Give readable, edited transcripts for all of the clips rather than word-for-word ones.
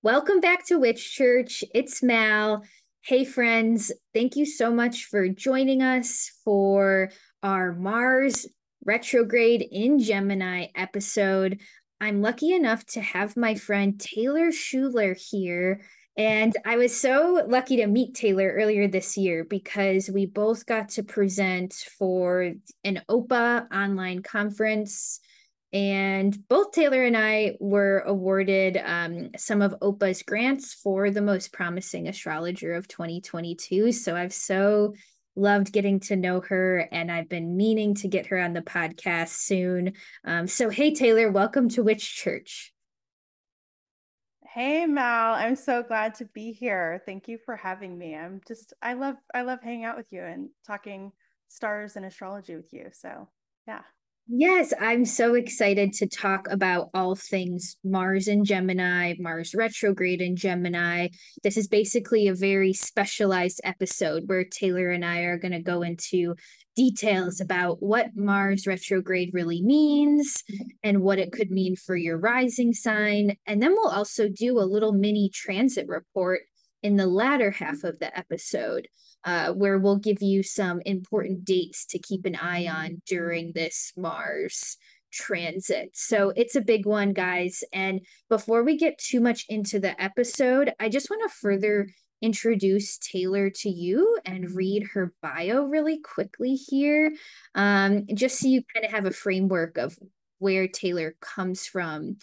Welcome back to Witch Church. It's Mal. Hey, friends. Thank you so much for joining us for our Mars retrograde in Gemini episode. I'm lucky enough to have my friend Taylor Schuler here. And I was so lucky to meet Taylor earlier this year because we both got to present for an OPA online conference, and both Taylor and I were awarded some of OPA's grants for the most promising astrologer of 2022. So I've so loved getting to know her, and I've been meaning to get her on the podcast soon. So, hey, Taylor, welcome to Witch Church. Hey Mal, I'm so glad to be here. Thank you for having me. I love hanging out with you and talking stars and astrology with you. So, yeah. Yes, I'm so excited to talk about all things Mars in Gemini, Mars retrograde in Gemini. This is basically a very specialized episode where Taylor and I are going to go into details about what Mars retrograde really means and what it could mean for your rising sign. And then we'll also do a little mini transit report in the latter half of the episode, where we'll give you some important dates to keep an eye on during this Mars transit. So it's a big one, guys. And before we get too much into the episode, I just want to further introduce Taylor to you and read her bio really quickly here, just so you kind of have a framework of where Taylor comes from.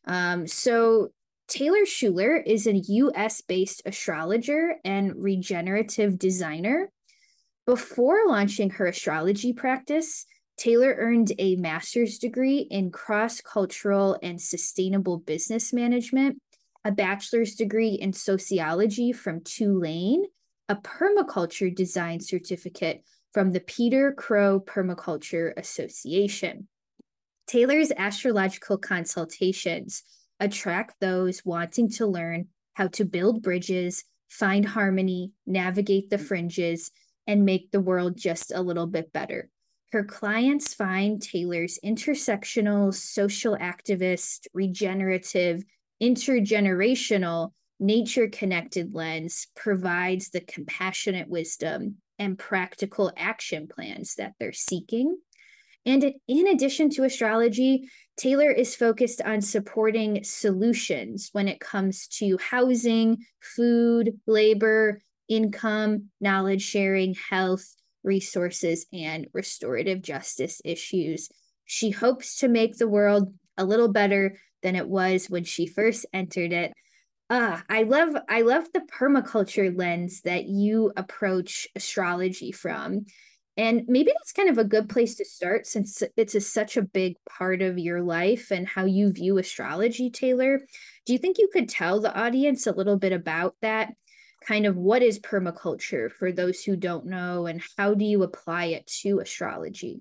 So Taylor Schuler is a US based astrologer and regenerative designer. Before launching her astrology practice, Taylor earned a master's degree in cross cultural and sustainable business management, a bachelor's degree in sociology from Tulane, a permaculture design certificate from the Peter Crow Permaculture Association. Taylor's astrological consultations attract those wanting to learn how to build bridges, find harmony, navigate the fringes, and make the world just a little bit better. Her clients find Taylor's intersectional, social activist, regenerative, intergenerational, nature connected lens provides the compassionate wisdom and practical action plans that they're seeking. And in addition to astrology, Taylor is focused on supporting solutions when it comes to housing, food, labor, income, knowledge sharing, health, resources, and restorative justice issues. She hopes to make the world a little better than it was when she first entered it. I love the permaculture lens that you approach astrology from. And maybe that's kind of a good place to start since such a big part of your life and how you view astrology, Taylor. Do you think you could tell the audience a little bit about that? Kind of what is permaculture for those who don't know, and how do you apply it to astrology?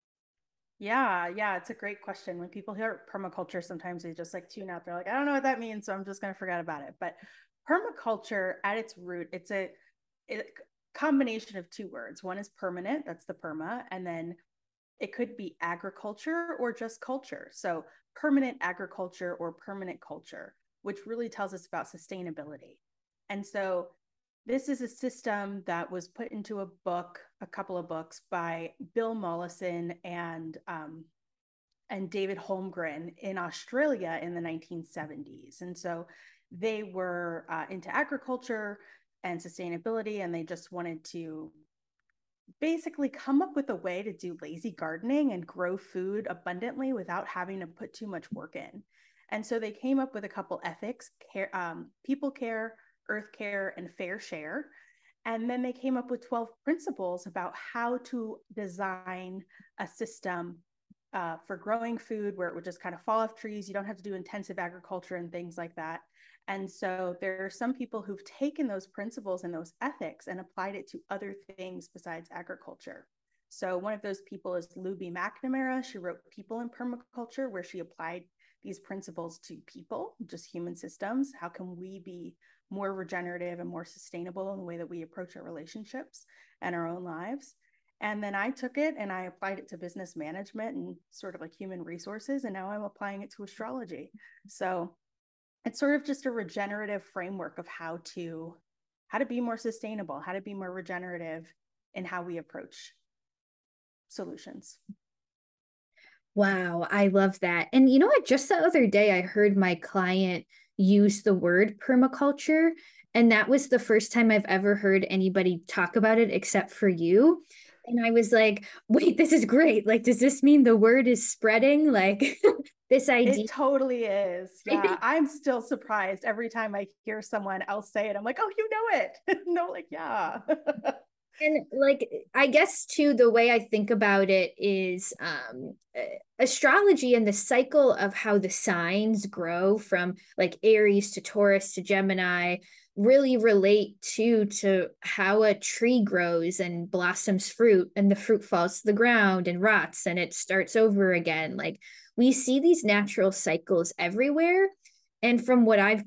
Yeah, it's a great question. When people hear permaculture, sometimes they just like tune out. They're like, I don't know what that means, so I'm just going to forget about it. But permaculture at its root, it's a combination of two words. One is permanent, that's the perma, and then it could be agriculture or just culture. So, permanent agriculture or permanent culture, which really tells us about sustainability. And so, this is a system that was put into a book, a couple of books by Bill Mollison and David Holmgren in Australia in the 1970s. And so they were into agriculture and sustainability, and they just wanted to basically come up with a way to do lazy gardening and grow food abundantly without having to put too much work in. And so they came up with a couple ethics, people care, earth care, and fair share. And then they came up with 12 principles about how to design a system for growing food where it would just kind of fall off trees. You don't have to do intensive agriculture and things like that. And so there are some people who've taken those principles and those ethics and applied it to other things besides agriculture. So one of those people is Luby McNamara. She wrote People in Permaculture, where she applied these principles to people, just human systems. How can we be more regenerative and more sustainable in the way that we approach our relationships and our own lives? And then I took it and I applied it to business management and sort of like human resources. And now I'm applying it to astrology. So it's sort of just a regenerative framework of how to be more sustainable, how to be more regenerative in how we approach solutions. Wow, I love that. And you know what? Just the other day, I heard my client use the word permaculture, and that was the first time I've ever heard anybody talk about it except for you. And I was like, wait, this is great. Like, does this mean the word is spreading? Like, this It idea. totally is. Yeah. I'm still surprised every time I hear someone else say it. I'm like, oh, you know it. No, like, yeah. And like I guess too, the way I think about it is astrology and the cycle of how the signs grow from like Aries to Taurus to Gemini really relate to how a tree grows and blossoms fruit and the fruit falls to the ground and rots and it starts over again. Like we see these natural cycles everywhere. And from what I've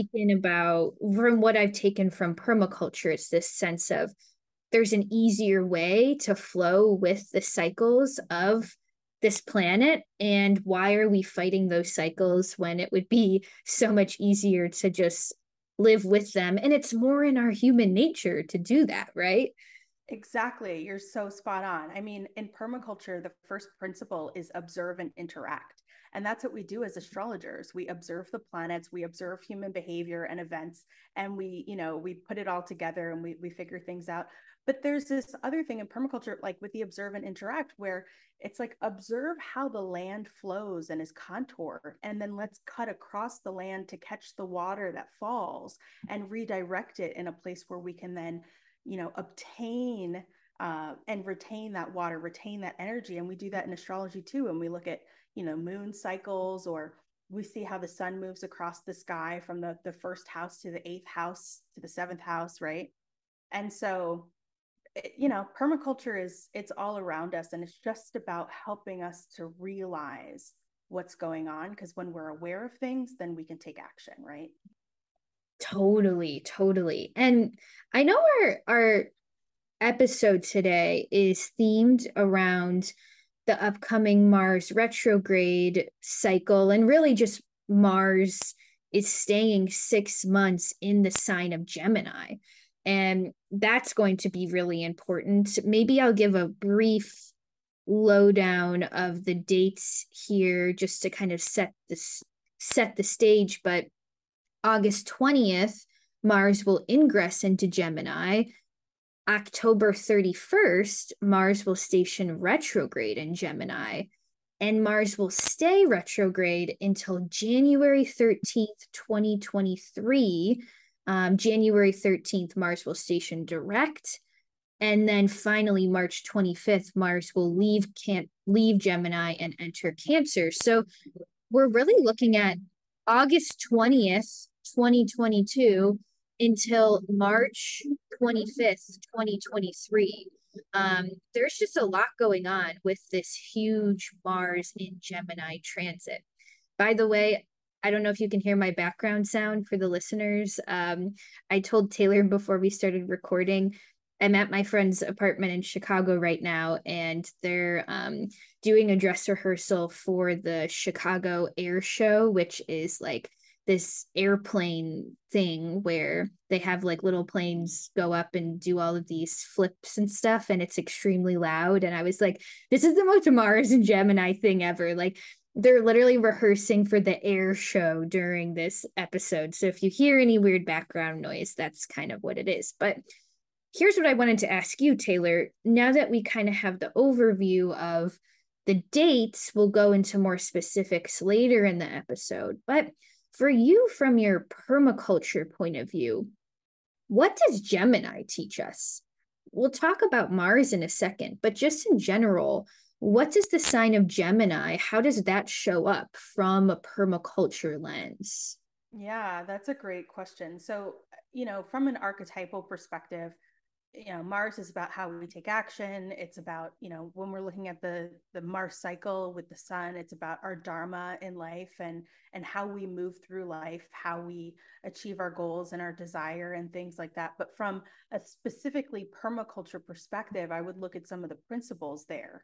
taken from permaculture, it's this sense of there's an easier way to flow with the cycles of this planet. And why are we fighting those cycles when it would be so much easier to just live with them? And it's more in our human nature to do that, right? Exactly. You're so spot on. I mean, in permaculture, the first principle is observe and interact. And that's what we do as astrologers. We observe the planets, we observe human behavior and events, and we put it all together and we figure things out. But there's this other thing in permaculture, like with the observe and interact, where it's like observe how the land flows and is contoured, and then let's cut across the land to catch the water that falls and redirect it in a place where we can then obtain and retain that water, retain that energy. And we do that in astrology too. And we look at, moon cycles, or we see how the sun moves across the sky from the first house to the eighth house to the seventh house, right? And so, permaculture it's all around us, and it's just about helping us to realize what's going on. Because when we're aware of things, then we can take action, right? Totally, totally. And I know our episode today is themed around the upcoming Mars retrograde cycle, and really just Mars is staying 6 months in the sign of Gemini. And that's going to be really important. Maybe I'll give a brief lowdown of the dates here just to kind of set the stage. But August 20th, Mars will ingress into Gemini. October 31st, Mars will station retrograde in Gemini, and Mars will stay retrograde until January 13th, 2023. January 13th, Mars will station direct. And then finally, March 25th, Mars will leave Gemini and enter Cancer. So we're really looking at August 20th, 2022 until March 25th, 2023. There's just a lot going on with this huge Mars in Gemini transit. By the way, I don't know if you can hear my background sound for the listeners. I told Taylor before we started recording, I'm at my friend's apartment in Chicago right now, and they're doing a dress rehearsal for the Chicago Air Show, which is like this airplane thing where they have like little planes go up and do all of these flips and stuff, and it's extremely loud. And I was like, this is the most Mars and Gemini thing ever. Like, they're literally rehearsing for the air show during this episode. So if you hear any weird background noise, that's kind of what it is. But here's what I wanted to ask you, Taylor. Now that we kind of have the overview of the dates, we'll go into more specifics later in the episode. But for you, from your permaculture point of view, what does Gemini teach us? We'll talk about Mars in a second, but just in general, what does the sign of Gemini, how does that show up from a permaculture lens? Yeah, that's a great question. So, from an archetypal perspective, Mars is about how we take action. It's about, when we're looking at the Mars cycle with the sun, it's about our dharma in life and how we move through life, how we achieve our goals and our desire and things like that. But from a specifically permaculture perspective, I would look at some of the principles there.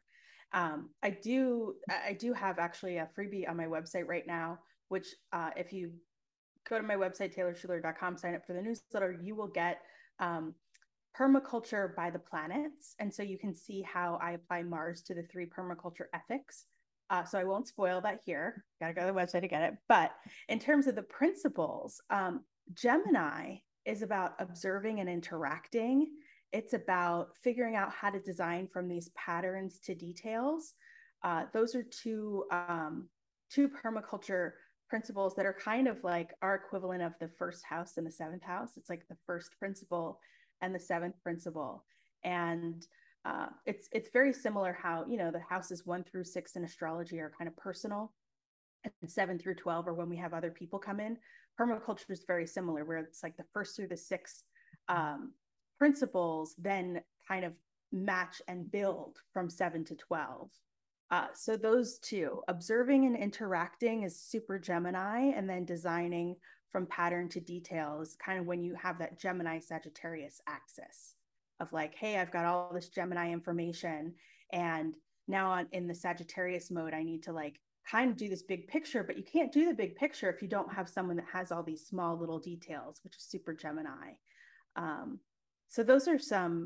I do have actually a freebie on my website right now, which if you go to my website, taylorschuler.com, sign up for the newsletter, you will get permaculture by the planets. And so you can see how I apply Mars to the 3 permaculture ethics. So I won't spoil that here. Got to go to the website to get it. But in terms of the principles, Gemini is about observing and interacting. It's about figuring out how to design from these patterns to details. Those are two permaculture principles that are kind of like our equivalent of the first house and the 7th house. It's like the first principle and the 7th principle. And it's very similar how, you know, the houses 1 through 6 in astrology are kind of personal, and 7 through 12 are when we have other people come in. Permaculture is very similar, where it's like the first through the 6 principles then kind of match and build from 7 to 12. So those two, observing and interacting, is super Gemini, and then designing from pattern to detail is kind of when you have that Gemini Sagittarius axis of like, hey, I've got all this Gemini information, and now in the Sagittarius mode, I need to like kind of do this big picture, but you can't do the big picture if you don't have someone that has all these small little details, which is super Gemini. So those are some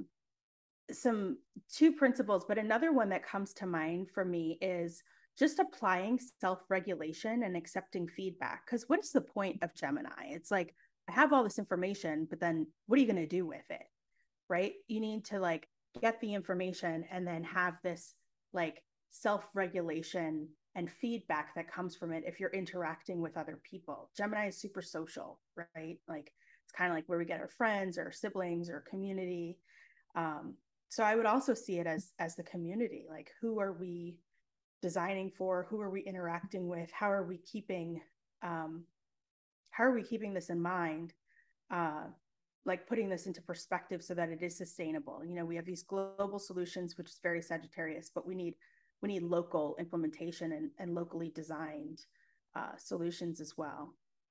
2 principles, but another one that comes to mind for me is just applying self-regulation and accepting feedback. Because what is the point of Gemini? It's like, I have all this information, but then what are you going to do with it? Right? You need to like get the information and then have this like self-regulation and feedback that comes from it if you're interacting with other people. Gemini is super social, right? Like it's kind of like where we get our friends or our siblings or community. So I would also see it as the community. Like, who are we designing for? Who are we interacting with? How are we keeping this in mind? Like putting this into perspective so that it is sustainable. You know, we have these global solutions, which is very Sagittarius, but we need local implementation and locally designed solutions as well.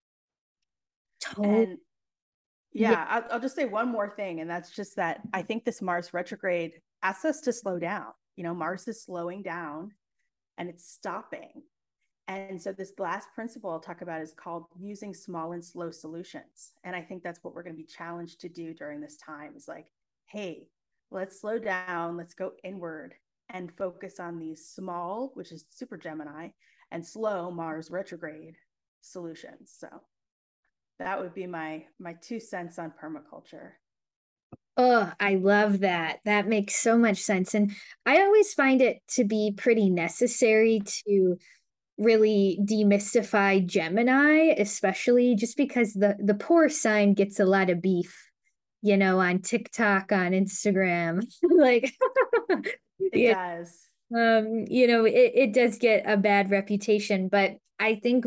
Totally. And yeah, I'll just say one more thing, and that's just that I think this Mars retrograde asks us to slow down. You know, Mars is slowing down and it's stopping. And so this last principle I'll talk about is called using small and slow solutions. And I think that's what we're going to be challenged to do during this time, is like, hey, let's slow down, let's go inward and focus on these small, which is super Gemini, and slow Mars retrograde solutions. So that would be my 2 cents on permaculture. Oh, I love that. That makes so much sense. And I always find it to be pretty necessary to really demystify Gemini, especially just because the poor sign gets a lot of beef, you know, on TikTok, on Instagram. Like It does. you know, it does get a bad reputation, but I think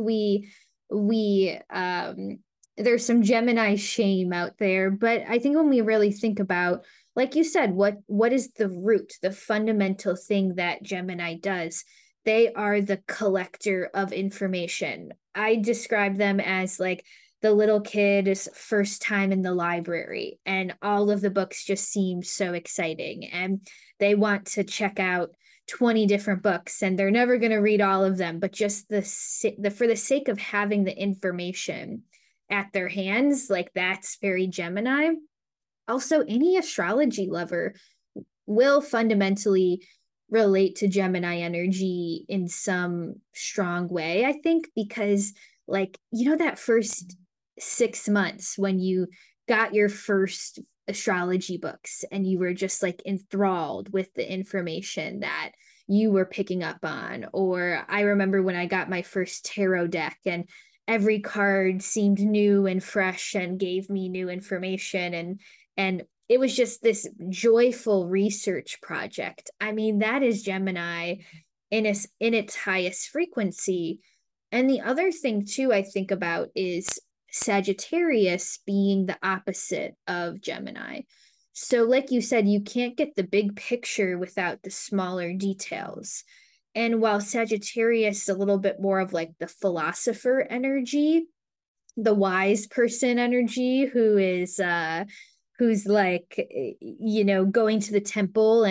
we there's some Gemini shame out there, but I think when we really think about, like you said, what is the root, the fundamental thing that Gemini does? They are the collector of information. I describe them as like the little kid's first time in the library, and all of the books just seem so exciting, and they want to check out 20 different books, and they're never going to read all of them, but just the for the sake of having the information at their hands, like that's very Gemini. Also, any astrology lover will fundamentally relate to Gemini energy in some strong way, I think, because like, you know, that first 6 months when you got your first astrology books and you were just like enthralled with the information that you were picking up on. Or I remember when I got my first tarot deck, and every card seemed new and fresh and gave me new information, and it was just this joyful research project. I mean, that is Gemini in its highest frequency. And the other thing too I think about is Sagittarius being the opposite of Gemini. So like you said, you can't get the big picture without the smaller details. And while Sagittarius is a little bit more of like the philosopher energy, the wise person energy, who's like, you know, going to the temple and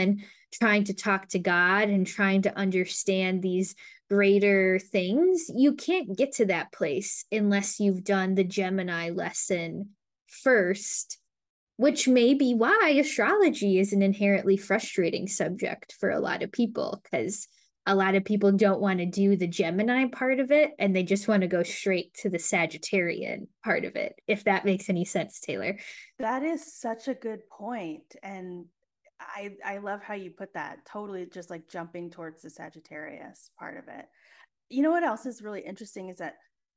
trying to talk to God and trying to understand these greater things, you can't get to that place unless you've done the Gemini lesson first, which may be why astrology is an inherently frustrating subject for a lot of people, because a lot of people don't want to do the Gemini part of it and they just want to go straight to the Sagittarian part of it, if that makes any sense, Taylor. That is such a good point. And I love how you put that. Totally just like jumping towards the Sagittarius part of it. You know what else is really interesting is that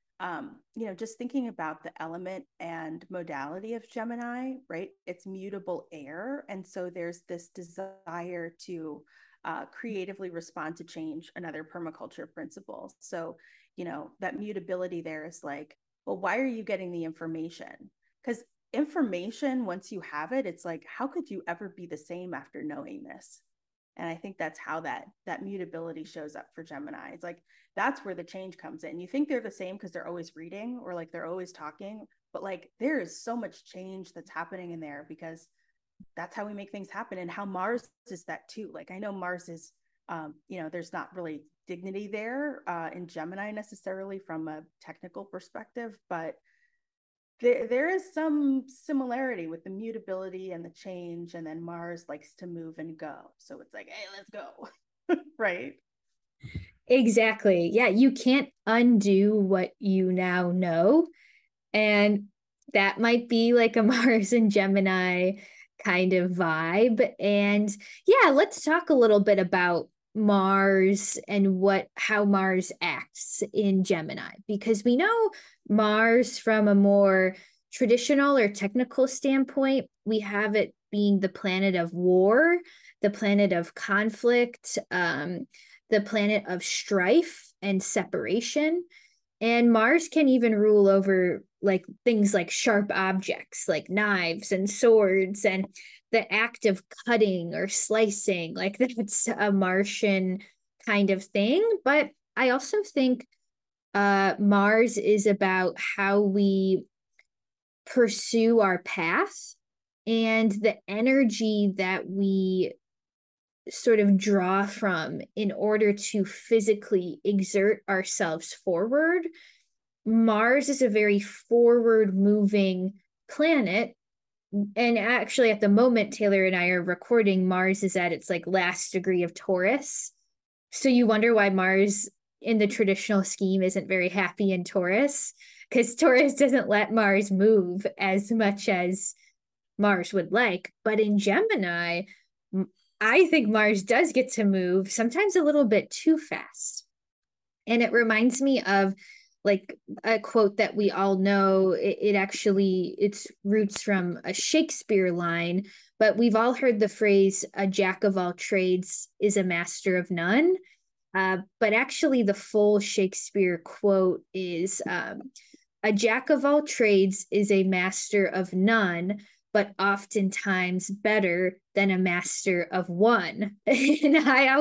just thinking about the element and modality of Gemini, right? It's mutable air. And so there's this desire to creatively respond to change and other permaculture principles. So, that mutability there is like, well, why are you getting the information? Because information, once you have it, it's like, how could you ever be the same after knowing this? And I think that's how that mutability shows up for Gemini. It's like that's where the change comes in. You think they're the same because they're always reading or like they're always talking, but like there is so much change that's happening in there because that's how we make things happen. And how Mars is that too. Like I know Mars is there's not really dignity there in Gemini necessarily from a technical perspective, but there is some similarity with the mutability and the change, and then Mars likes to move and go, so it's like, hey, let's go. Right. Exactly. Yeah, you can't undo what you now know. And that might be like a Mars and Gemini kind of vibe. And yeah, let's talk a little bit about Mars and how Mars acts in Gemini, because we know Mars from a more traditional or technical standpoint, we have it being the planet of war, the planet of conflict, the planet of strife and separation. And Mars can even rule over like things like sharp objects like knives and swords, and the act of cutting or slicing, like that's a Martian kind of thing. But I also think Mars is about how we pursue our path and the energy that we sort of draw from in order to physically exert ourselves forward. Mars is a very forward moving planet. And actually, at the moment Taylor and I are recording, Mars is at its like last degree of Taurus. So you wonder why Mars in the traditional scheme isn't very happy in Taurus, because Taurus doesn't let Mars move as much as Mars would like. But in Gemini, I think Mars does get to move, sometimes a little bit too fast. And it reminds me of like a quote that we all know. It actually, its roots from a Shakespeare line, but we've all heard the phrase, a jack of all trades is a master of none. But actually, the full Shakespeare quote is a jack of all trades is a master of none, but oftentimes better than a master of one. And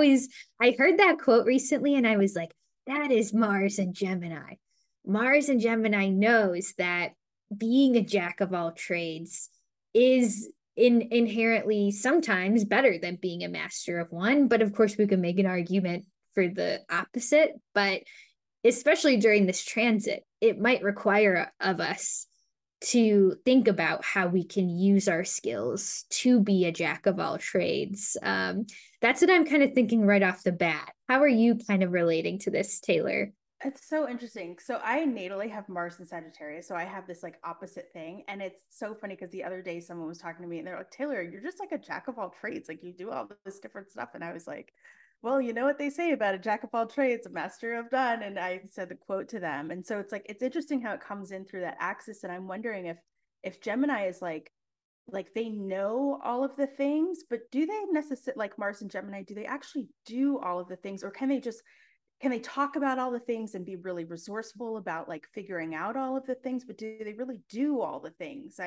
I heard that quote recently and I was like, that is Mars and Gemini. Mars and Gemini knows that being a jack of all trades is inherently sometimes better than being a master of one. But of course, we can make an argument for the opposite. But especially during this transit, it might require of us to think about how we can use our skills to be a jack of all trades. That's what I'm kind of thinking right off the bat. How are you kind of relating to this, Taylor? It's so interesting. So I natally have Mars and Sagittarius. So I have this like opposite thing. And it's so funny because the other day someone was talking to me and they're like, Taylor, you're just like a jack of all trades. Like you do all this different stuff. And I was like, well, you know what they say about a jack of all trades, a master of none. And I said the quote to them. And so it's like, it's interesting how it comes in through that axis. And I'm wondering if Gemini is like they know all of the things, but do they necessarily, like Mars and Gemini, do they actually do all of the things, or can they talk about all the things and be really resourceful about like figuring out all of the things, but do they really do all the things?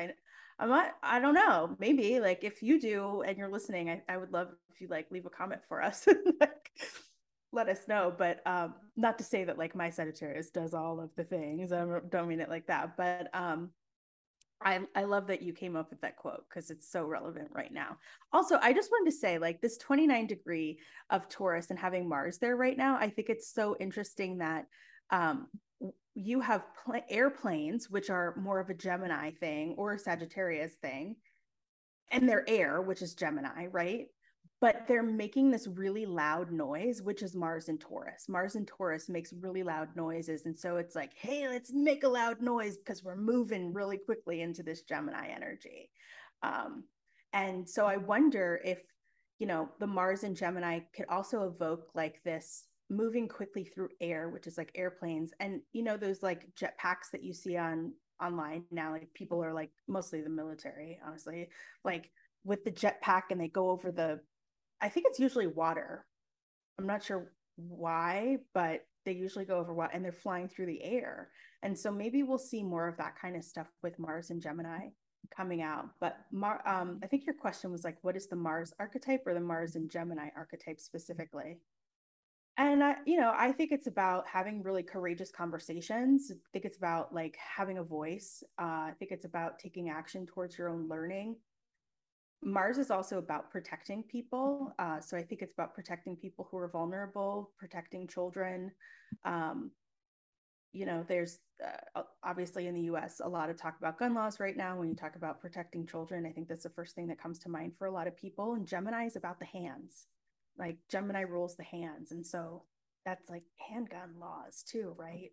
I don't know. Maybe like if you do and you're listening, I would love if you like leave a comment for us. Like, let us know. But not to say that like my Sagittarius does all of the things. I don't mean it like that. But I love that you came up with that quote because it's so relevant right now. Also, I just wanted to say, like, this 29 degree of Taurus and having Mars there right now, I think it's so interesting that um, you have airplanes, which are more of a Gemini thing or a Sagittarius thing, and they're air, which is Gemini, right? But they're making this really loud noise, which is Mars and Taurus. Mars and Taurus makes really loud noises. And so it's like, hey, let's make a loud noise because we're moving really quickly into this Gemini energy. Um, and so I wonder if, the Mars and Gemini could also evoke like this moving quickly through air, which is like airplanes. And, those like jetpacks that you see online now, like people are like, mostly the military, honestly, like with the jetpack, and they go over I think it's usually water. I'm not sure why, but they usually go over water and they're flying through the air. And so maybe we'll see more of that kind of stuff with Mars and Gemini coming out. But I think your question was like, what is the Mars archetype or the Mars and Gemini archetype specifically? And I think it's about having really courageous conversations. I think it's about like having a voice. I think it's about taking action towards your own learning. Mars is also about protecting people. So I think it's about protecting people who are vulnerable, protecting children. Um, there's obviously in the US a lot of talk about gun laws right now. When you talk about protecting children, I think that's the first thing that comes to mind for a lot of people. And Gemini is about the hands. Like Gemini rules the hands. And so that's like handgun laws too, right?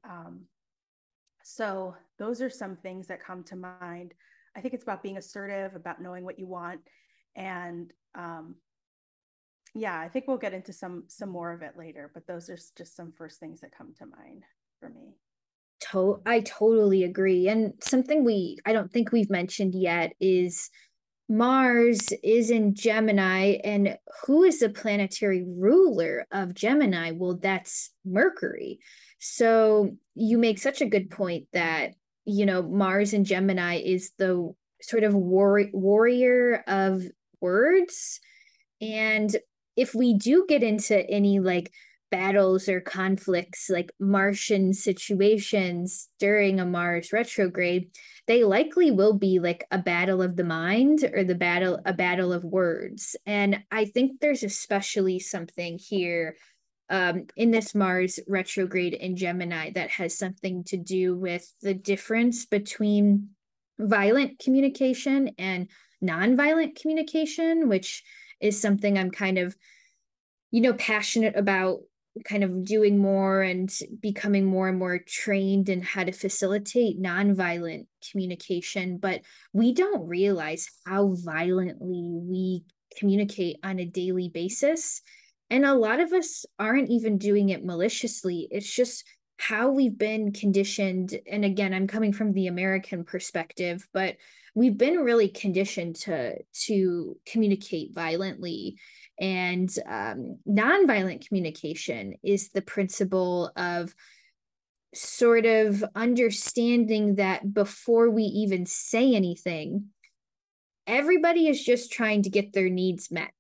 So those are some things that come to mind. I think it's about being assertive, about knowing what you want, and yeah, I think we'll get into some more of it later. But those are just some first things that come to mind for me. I totally agree. And something I don't think we've mentioned yet is Mars is in Gemini, and who is the planetary ruler of Gemini? Well, that's Mercury. So you make such a good point that, Mars in Gemini is the sort of warrior of words. And if we do get into any like battles or conflicts, like Martian situations during a Mars retrograde, they likely will be like a battle of the mind or a battle of words. And I think there's especially something here in this Mars retrograde in Gemini that has something to do with the difference between violent communication and nonviolent communication, which is something I'm kind of, passionate about kind of doing more and becoming more and more trained in how to facilitate nonviolent communication. But we don't realize how violently we communicate on a daily basis. And a lot of us aren't even doing it maliciously. It's just how we've been conditioned. And again, I'm coming from the American perspective, but we've been really conditioned to communicate violently. And nonviolent communication is the principle of sort of understanding that before we even say anything, everybody is just trying to get their needs met,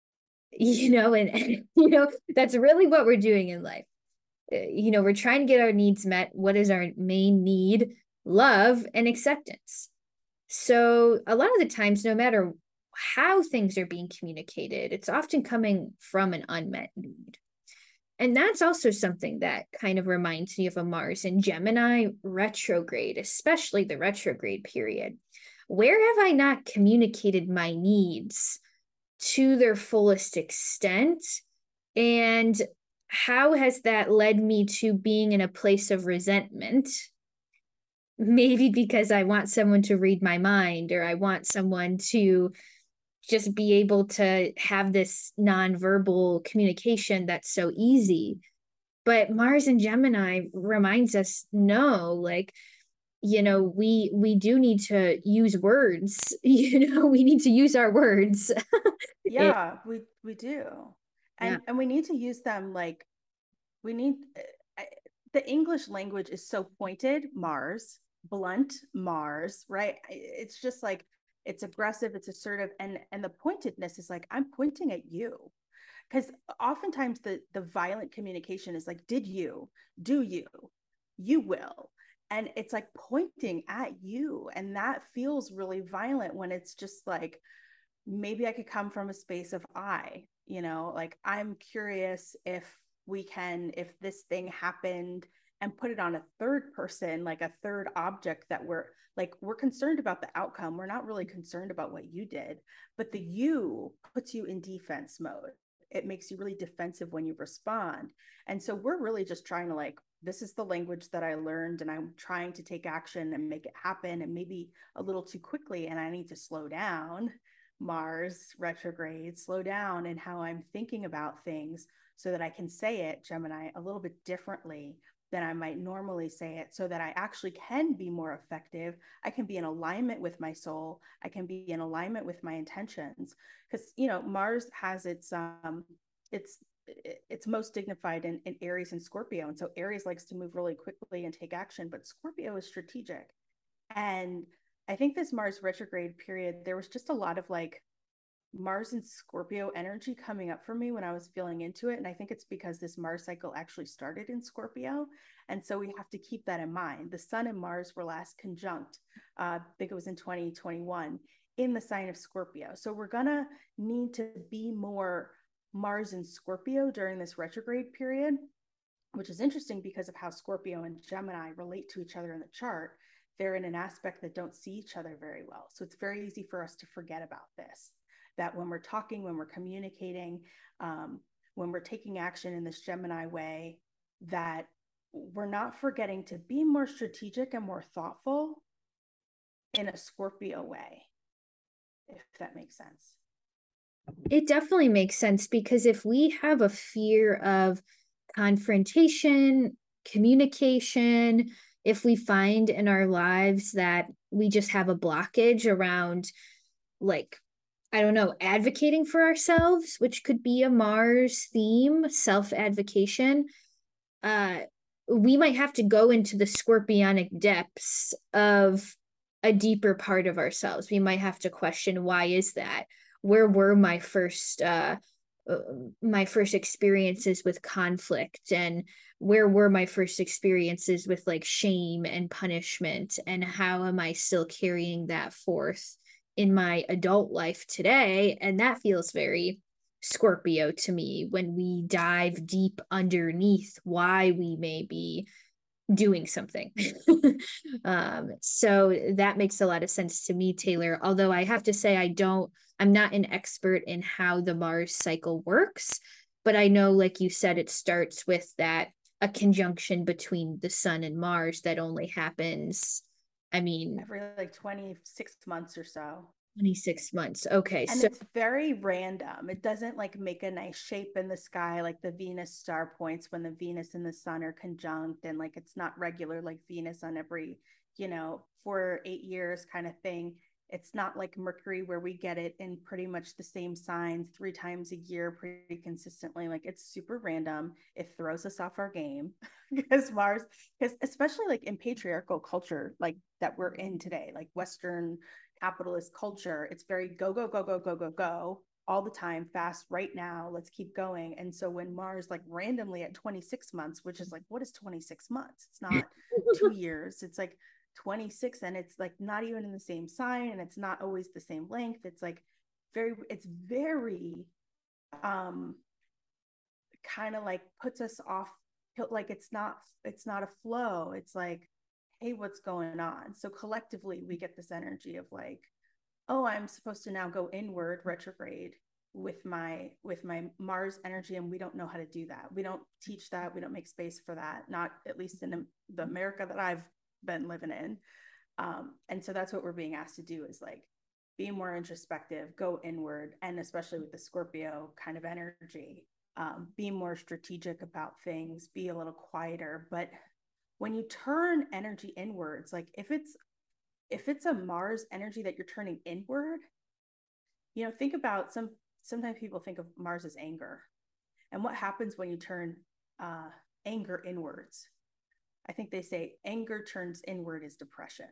and that's really what we're doing in life. We're trying to get our needs met. What is our main need? Love and acceptance. So a lot of the times, no matter how things are being communicated, it's often coming from an unmet need. And that's also something that kind of reminds me of a Mars in Gemini retrograde, especially the retrograde period. Where have I not communicated my needs to their fullest extent? And how has that led me to being in a place of resentment? Maybe because I want someone to read my mind, or I want someone to just be able to have this nonverbal communication that's so easy. But Mars and Gemini reminds us, no, like, we do need to use words. We need to use our words. it, Yeah, we do, yeah. and we need to use them like we need. uh, the English language is so pointed, Mars, blunt, Mars, right? It's just like it's aggressive, it's assertive, and the pointedness is like I'm pointing at you, because oftentimes the violent communication is like, did you, do you, you will, and it's like pointing at you, and that feels really violent when it's just like, maybe I could come from a space of I, like I'm curious if this thing happened, and put it on a third person, like a third object, that we're concerned about the outcome. We're not really concerned about what you did, but the you puts you in defense mode. It makes you really defensive when you respond. And so we're really just trying to, like, this is the language that I learned, and I'm trying to take action and make it happen, and maybe a little too quickly, and I need to slow down. Mars retrograde, slow down in how I'm thinking about things, so that I can say it, Gemini, a little bit differently than I might normally say it, so that I actually can be more effective. I can be in alignment with my soul. I can be in alignment with my intentions. Because, Mars has its it's most dignified in Aries and Scorpio. And so Aries likes to move really quickly and take action, but Scorpio is strategic. And I think this Mars retrograde period, there was just a lot of like Mars and Scorpio energy coming up for me when I was feeling into it. And I think it's because this Mars cycle actually started in Scorpio. And so we have to keep that in mind. The Sun and Mars were last conjunct, I think it was in 2021, in the sign of Scorpio. So we're going to need to be more Mars and Scorpio during this retrograde period, which is interesting because of how Scorpio and Gemini relate to each other in the chart. They're in an aspect that don't see each other very well. So it's very easy for us to forget about this, that when we're talking, when we're communicating, when we're taking action in this Gemini way, that we're not forgetting to be more strategic and more thoughtful in a Scorpio way, if that makes sense. It definitely makes sense, because if we have a fear of confrontation, communication, if we find in our lives that we just have a blockage around, like, I don't know, advocating for ourselves, which could be a Mars theme, self-advocation, uh, we might have to go into the scorpionic depths of a deeper part of ourselves. We might have to question, why is that? Where were uh, my first experiences with conflict, and where were my first experiences with like shame and punishment, and how am I still carrying that forth in my adult life today? And that feels very Scorpio to me, when we dive deep underneath why we may be doing something. So that makes a lot of sense to me, Taylor. Although I have to say, I'm not an expert in how the Mars cycle works, but I know, like you said, it starts with that a conjunction between the sun and Mars that only happens, I mean, Every like 26 months or so. 26 months. Okay. And So it's very random. It doesn't like make a nice shape in the sky like the Venus star points when the Venus and the sun are conjunct, and like it's not regular like Venus on every, 4 or 8 years kind of thing. It's not like Mercury where we get it in pretty much the same signs 3 times a year pretty consistently. Like it's super random. It throws us off our game because Mars, because especially like in patriarchal culture like that we're in today, like Western capitalist culture, it's very go, go, go, go, go, go, go all the time, fast, right now, let's keep going. And so when Mars, like randomly at 26 months, which is like, what is 26 months? It's not 2 years, it's like 26, and it's like not even in the same sign, and it's not always the same length. It's like it's very, um, kind of like puts us off, like it's not a flow. It's like, hey, what's going on? So collectively we get this energy of like, oh, I'm supposed to now go inward retrograde with my Mars energy, and we don't know how to do that. We don't teach that. We don't make space for that. Not at least in the America that I've been living in. And so that's what we're being asked to do, is like be more introspective, go inward, and especially with the Scorpio kind of energy, be more strategic about things, be a little quieter. But when you turn energy inwards, like if it's a Mars energy that you're turning inward, think about sometimes people think of Mars as anger. And what happens when you turn uh, anger inwards? I think they say anger turns inward is depression.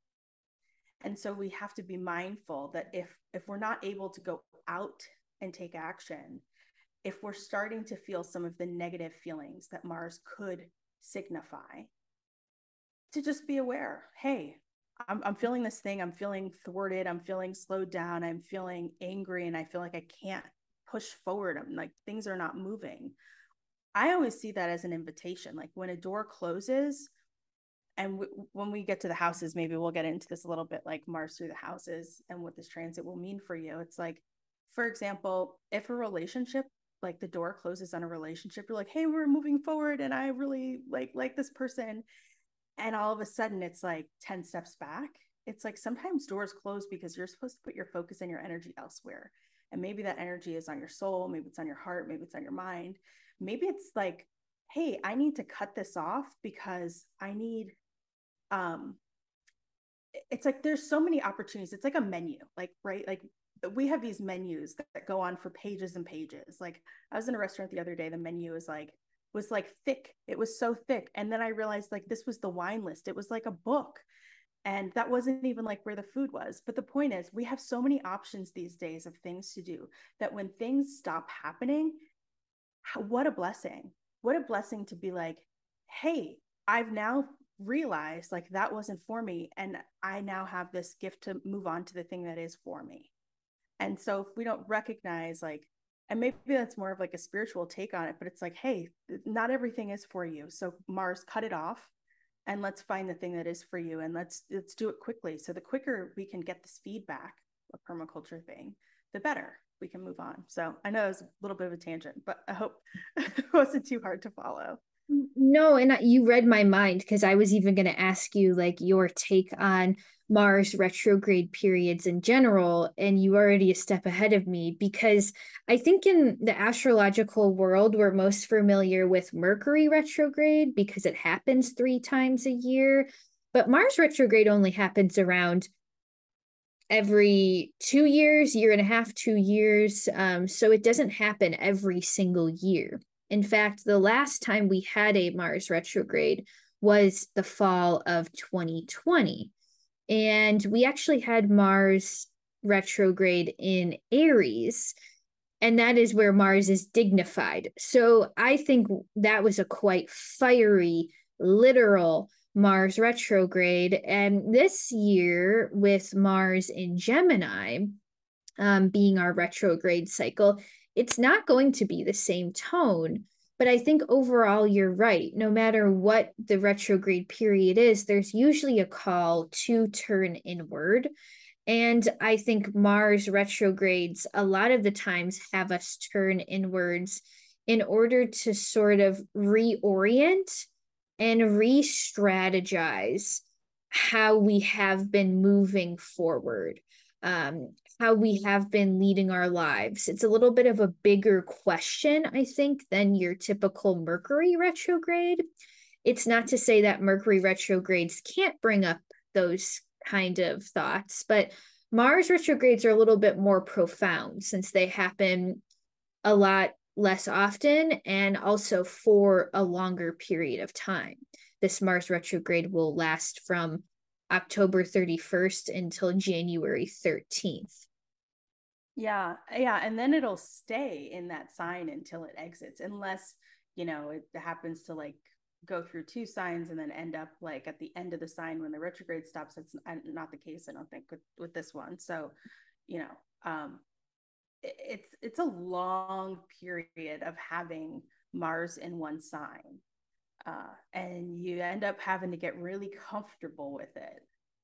And so we have to be mindful that if we're not able to go out and take action, if we're starting to feel some of the negative feelings that Mars could signify, to just be aware. Hey, I'm feeling this thing. I'm feeling thwarted. I'm feeling slowed down. I'm feeling angry, and I feel like I can't push forward. I'm like, things are not moving. I always see that as an invitation. Like when a door closes, and when we get to the houses, maybe we'll get into this a little bit, like Mars through the houses and what this transit will mean for you. It's like, for example, if a relationship, like the door closes on a relationship, you're like, hey, we're moving forward and I really like this person, and all of a sudden it's like 10 steps back. It's like sometimes doors close because you're supposed to put your focus and your energy elsewhere, and maybe that energy is on your soul, maybe it's on your heart, maybe it's on your mind, maybe it's like, hey, I need to cut this off because I need um it's like there's so many opportunities. It's like a menu, like, right, like we have these menus that go on for pages and pages. Like I was in a restaurant the other day, the menu was like thick, it was so thick, and then I realized like this was the wine list, it was like a book, and that wasn't even like where the food was. But the point is, we have so many options these days of things to do, that when things stop happening, what a blessing. What a blessing to be like, hey, I've now realized like that wasn't for me, and I now have this gift to move on to the thing that is for me. And so if we don't recognize like, and maybe that's more of like a spiritual take on it, but it's like, hey, not everything is for you. So Mars, cut it off, and let's find the thing that is for you, and let's do it quickly. So the quicker we can get this feedback, a permaculture thing, the better we can move on. So I know it was a little bit of a tangent, but I hope it wasn't too hard to follow. No, and you read my mind because I was even going to ask you like your take on Mars retrograde periods in general, and you already a step ahead of me because I think in the astrological world we're most familiar with Mercury retrograde because it happens 3 times a year, but Mars retrograde only happens around every 2 years, year and a half, 2 years. So it doesn't happen every single year. In fact, the last time we had a Mars retrograde was the fall of 2020. And we actually had Mars retrograde in Aries, and that is where Mars is dignified. So I think that was a quite fiery, literal Mars retrograde. And this year, with Mars in Gemini being our retrograde cycle, it's not going to be the same tone. But I think overall, you're right. No matter what the retrograde period is, there's usually a call to turn inward. And I think Mars retrogrades a lot of the times have us turn inwards in order to sort of reorient and re strategize how we have been moving forward, how we have been leading our lives. It's a little bit of a bigger question, I think, than your typical Mercury retrograde. It's not to say that Mercury retrogrades can't bring up those kind of thoughts, but Mars retrogrades are a little bit more profound since they happen a lot less often and also for a longer period of time. This Mars retrograde will last from October 31st until January 13th. Yeah, yeah, and then it'll stay in that sign until it exits, unless, it happens to like go through two signs and then end up like at the end of the sign when the retrograde stops. That's not the case, I don't think, with this one. So, you know, um, it's a long period of having Mars in one sign, and you end up having to get really comfortable with it.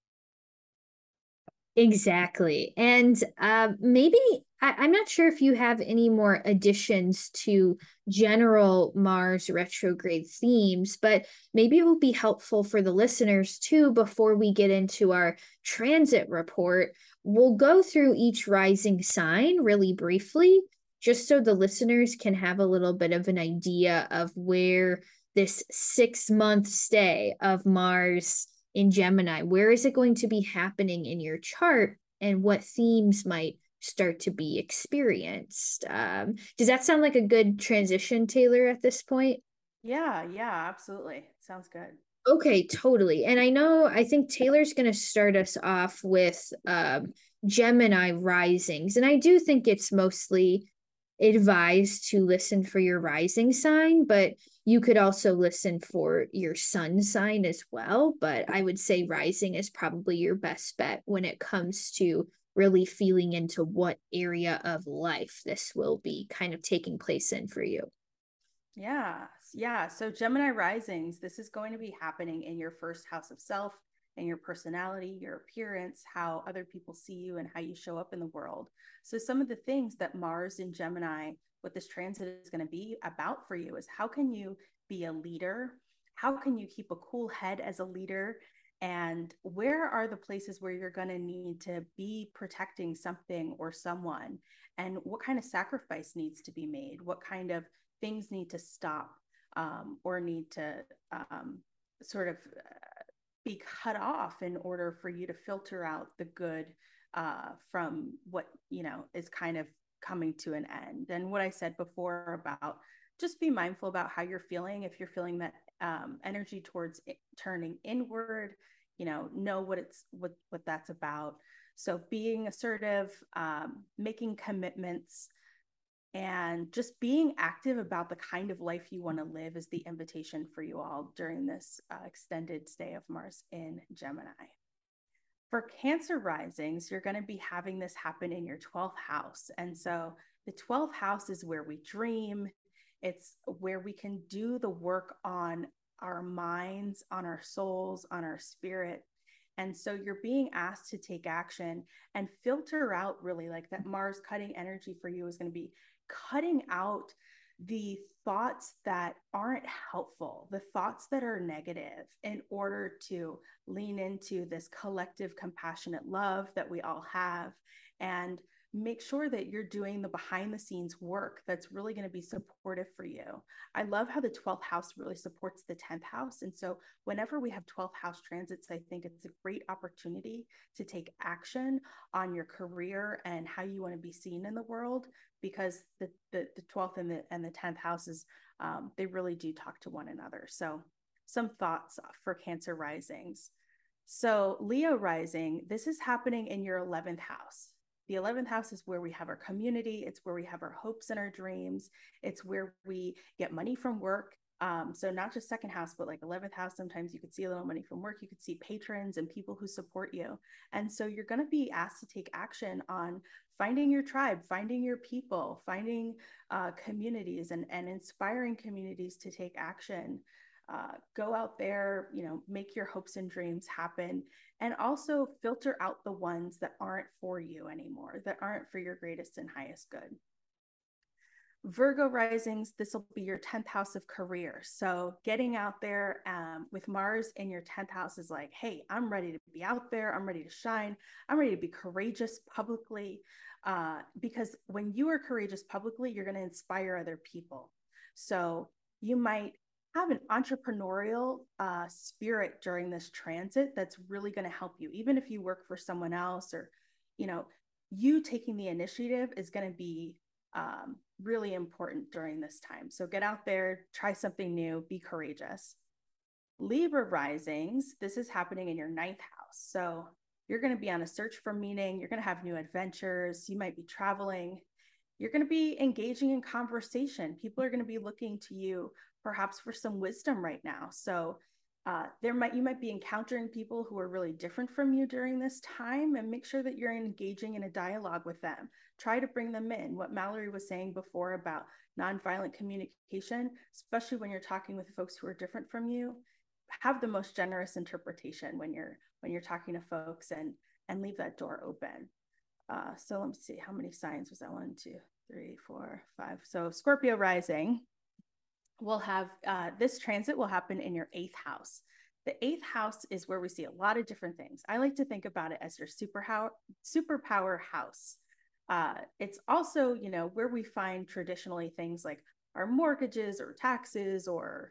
Exactly. And maybe I'm not sure if you have any more additions to general Mars retrograde themes, but maybe it will be helpful for the listeners too before we get into our transit report. We'll go through each rising sign really briefly, just so the listeners can have a little bit of an idea of where this 6 month stay of Mars in Gemini, where is it going to be happening in your chart and what themes might start to be experienced? Does that sound like a good transition, Taylor, at this point? Yeah, yeah, absolutely. Sounds good. Okay, totally. And I think Taylor's going to start us off with Gemini risings. And I do think it's mostly advised to listen for your rising sign, but You could also listen for your sun sign as well, but I would say rising is probably your best bet when it comes to really feeling into what area of life this will be kind of taking place in for you. Yeah. Yeah. So Gemini risings, this is going to be happening in your first house of self and your personality, your appearance, how other people see you and how you show up in the world. So some of the things that Mars in Gemini, what this transit is going to be about for you is how can you be a leader? How can you keep a cool head as a leader? And where are the places where you're going to need to be protecting something or someone? And what kind of sacrifice needs to be made? What kind of things need to stop, or need to sort of be cut off in order for you to filter out the good from what is kind of coming to an end. And what I said before about just be mindful about how you're feeling. If you're feeling that energy towards turning inward, know what that's about. So being assertive, making commitments, and just being active about the kind of life you want to live is the invitation for you all during this extended stay of Mars in Gemini. For Cancer risings, you're going to be having this happen in your 12th house. And so the 12th house is where we dream, it's where we can do the work on our minds, on our souls, on our spirit. And so you're being asked to take action and filter out really like that Mars cutting energy for you is going to be cutting out the thoughts that aren't helpful, the thoughts that are negative, in order to lean into this collective compassionate love that we all have, and make sure that you're doing the behind the scenes work that's really going to be supportive for you. I love how the 12th house really supports the 10th house. And so whenever we have 12th house transits, I think it's a great opportunity to take action on your career and how you want to be seen in the world, because the 12th and the 10th houses, they really do talk to one another. So some thoughts for Cancer risings. So Leo rising, this is happening in your 11th house. The 11th house is where we have our community. It's where we have our hopes and our dreams. It's where we get money from work. So not just second house, but like 11th house, sometimes you could see a little money from work. You could see patrons and people who support you. And so you're going to be asked to take action on finding your tribe, finding your people, finding communities, and inspiring communities to take action. Go out there, make your hopes and dreams happen, and also filter out the ones that aren't for you anymore, that aren't for your greatest and highest good. Virgo risings, this will be your 10th house of career. So getting out there with Mars in your 10th house is like, hey, I'm ready to be out there. I'm ready to shine. I'm ready to be courageous publicly. Because when you are courageous publicly, you're going to inspire other people. So you might have an entrepreneurial spirit during this transit that's really going to help you, even if you work for someone else, or, you taking the initiative is going to be really important during this time. So get out there, try something new, be courageous. Libra risings, this is happening in your 9th house. So you're going to be on a search for meaning. You're going to have new adventures. You might be traveling. You're going to be engaging in conversation. People are going to be looking to you perhaps for some wisdom right now. So you might be encountering people who are really different from you during this time, and make sure that you're engaging in a dialogue with them. Try to bring them in. What Mallory was saying before about nonviolent communication, especially when you're talking with folks who are different from you, have the most generous interpretation when you're talking to folks, and leave that door open. So let me see, how many signs was that? 1, 2, 3, 4, 5. So Scorpio rising will have this transit will happen in your 8th house. The 8th house is where we see a lot of different things. I like to think about it as your superpower house. It's also, where we find traditionally things like our mortgages or taxes, or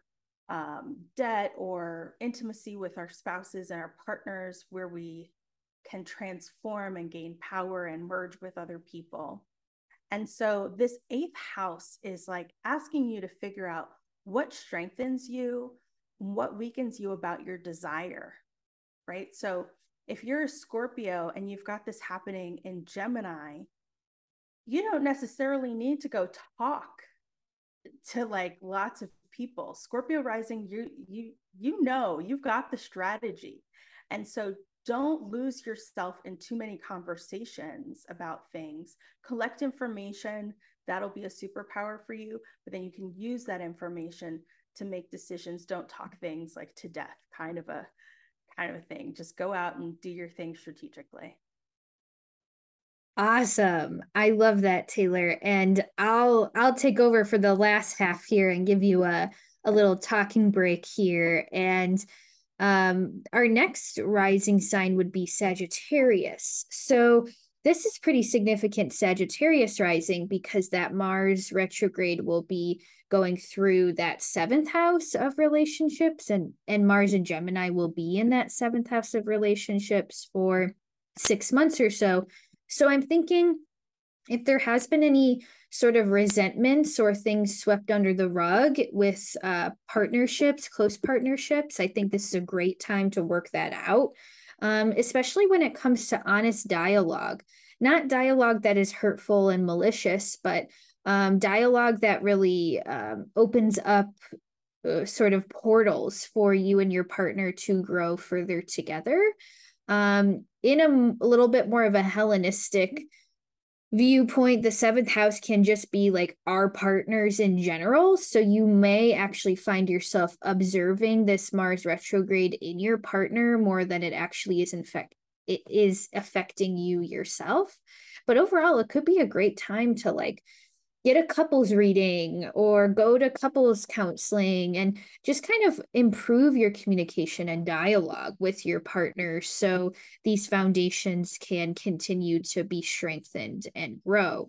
debt, or intimacy with our spouses and our partners, where we can transform and gain power and merge with other people. And so this 8th house is like asking you to figure out what strengthens you, what weakens you about your desire, right? So if you're a Scorpio and you've got this happening in Gemini, you don't necessarily need to go talk to like lots of people. Scorpio rising, you've got the strategy. And so don't lose yourself in too many conversations about things. Collect information, that'll be a superpower for you, but then you can use that information to make decisions. Don't talk things like to death, kind of a thing. Just go out and do your thing strategically. Awesome. I love that, Taylor. And I'll take over for the last half here and give you a little talking break here. And our next rising sign would be Sagittarius. So this is pretty significant, Sagittarius rising, because that Mars retrograde will be going through that seventh house of relationships, and Mars and Gemini will be in that seventh house of relationships for 6 months or so. So I'm thinking if there has been any sort of resentments or things swept under the rug with partnerships, close partnerships, I think this is a great time to work that out, especially when it comes to honest dialogue. Not dialogue that is hurtful and malicious, but dialogue that really opens up sort of portals for you and your partner to grow further together. In a little bit more of a Hellenistic viewpoint, the seventh house can just be like our partners in general. So you may actually find yourself observing this Mars retrograde in your partner more than it actually is it is affecting you yourself. But overall, it could be a great time to like get a couples reading or go to couples counseling and just kind of improve your communication and dialogue with your partner so these foundations can continue to be strengthened and grow.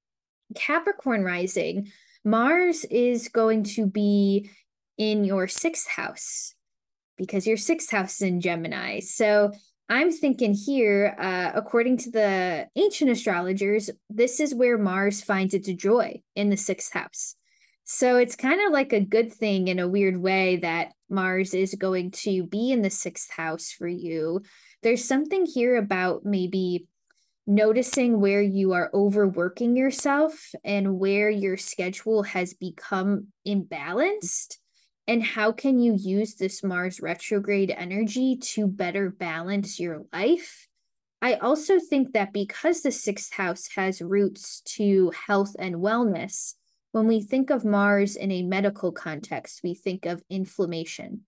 Capricorn rising, Mars is going to be in your sixth house because your sixth house is in Gemini. So I'm thinking here, according to the ancient astrologers, this is where Mars finds its joy, in the sixth house. So it's kind of like a good thing in a weird way that Mars is going to be in the sixth house for you. There's something here about maybe noticing where you are overworking yourself and where your schedule has become imbalanced, and how can you use this Mars retrograde energy to better balance your life. I also think that because the sixth house has roots to health and wellness, when we think of Mars in a medical context, we think of inflammation.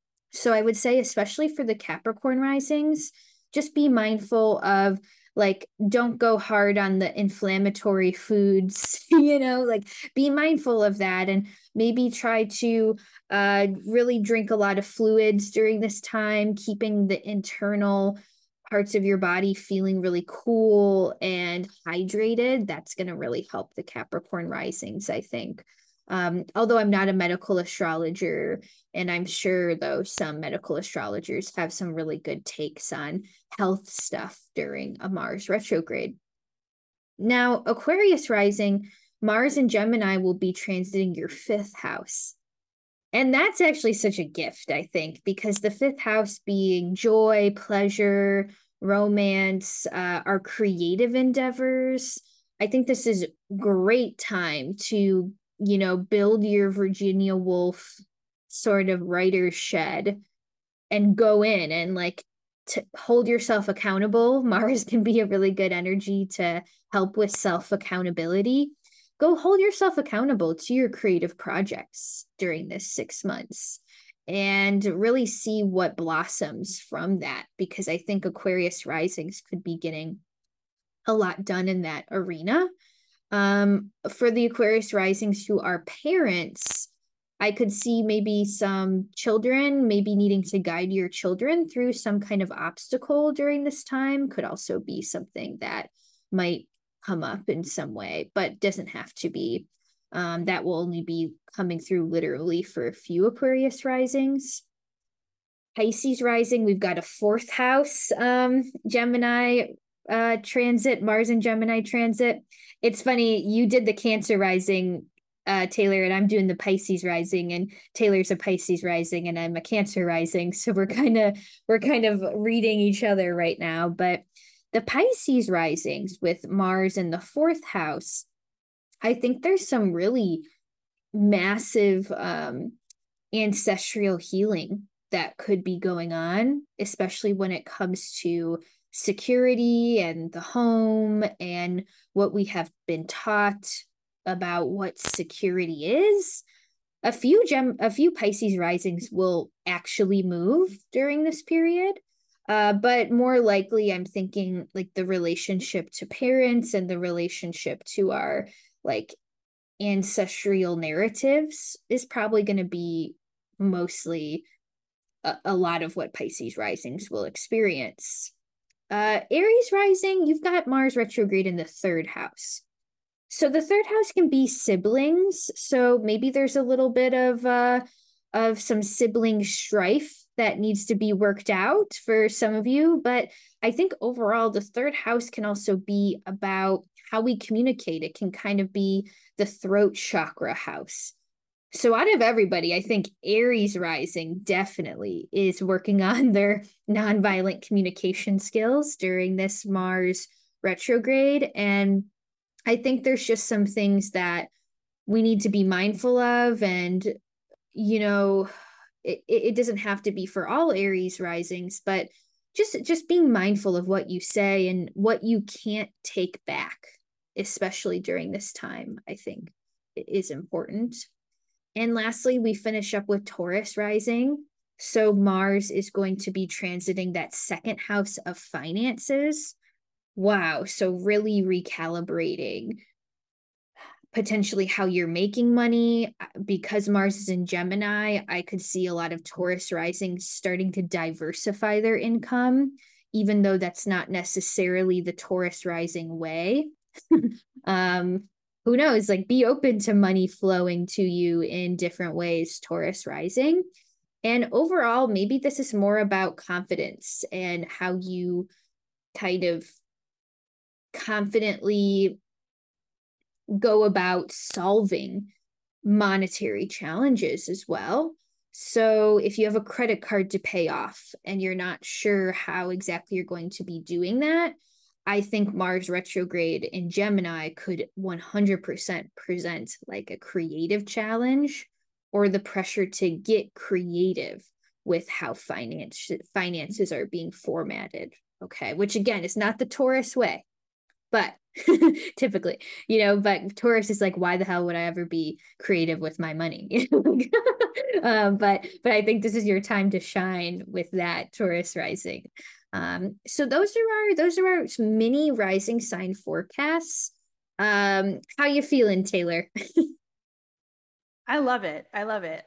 So I would say, especially for the Capricorn risings, just be mindful of like, don't go hard on the inflammatory foods, like be mindful of that, and maybe try to really drink a lot of fluids during this time, keeping the internal parts of your body feeling really cool and hydrated. That's going to really help the Capricorn risings, I think. Although I'm not a medical astrologer, and I'm sure though some medical astrologers have some really good takes on health stuff during a Mars retrograde. Now, Aquarius rising, Mars and Gemini will be transiting your fifth house. And that's actually such a gift, I think, because the fifth house being joy, pleasure, romance, our creative endeavors. I think this is a great time to build your Virginia Woolf sort of writer's shed and go in and like to hold yourself accountable. Mars can be a really good energy to help with self accountability. Go hold yourself accountable to your creative projects during this 6 months and really see what blossoms from that, because I think Aquarius risings could be getting a lot done in that arena. For the Aquarius risings who are parents, I could see maybe some children, maybe needing to guide your children through some kind of obstacle during this time. Could also be something that might come up in some way, but doesn't have to be. That will only be coming through literally for a few Aquarius risings. Pisces rising, we've got a fourth house Gemini transit, Mars and Gemini transit. It's funny, you did the Cancer rising, Taylor, and I'm doing the Pisces rising, and Taylor's a Pisces rising and I'm a Cancer rising. So we're kind of reading each other right now. But the Pisces risings with Mars in the fourth house, I think there's some really massive ancestral healing that could be going on, especially when it comes to security and the home and what we have been taught about what security is. A few Pisces risings will actually move during this period. But more likely, I'm thinking like the relationship to parents and the relationship to our like ancestral narratives is probably going to be mostly a lot of what Pisces risings will experience. Aries rising, you've got Mars retrograde in the third house. So the third house can be siblings. So maybe there's a little bit of some sibling strife that needs to be worked out for some of you. But I think overall, the third house can also be about how we communicate. It can kind of be the throat chakra house. So out of everybody, I think Aries rising definitely is working on their nonviolent communication skills during this Mars retrograde. And I think there's just some things that we need to be mindful of. And, you know, it doesn't have to be for all Aries risings, but just being mindful of what you say and what you can't take back, especially during this time, I think is important. And lastly, we finish up with Taurus rising. So Mars is going to be transiting that second house of finances. Wow. So really recalibrating potentially how you're making money. Because Mars is in Gemini, I could see a lot of Taurus rising starting to diversify their income, even though that's not necessarily the Taurus rising way. um, who knows? Like, be open to money flowing to you in different ways, Taurus rising. And overall, maybe this is more about confidence and how you kind of confidently go about solving monetary challenges as well. So if you have a credit card to pay off and you're not sure how exactly you're going to be doing that, I think Mars retrograde in Gemini could 100% present like a creative challenge or the pressure to get creative with how finances are being formatted. Okay, which again is not the Taurus way, but typically, but Taurus is like, why the hell would I ever be creative with my money? But I think this is your time to shine with that Taurus rising. So those are our mini rising sign forecasts. How you feeling, Taylor? I love it. I love it.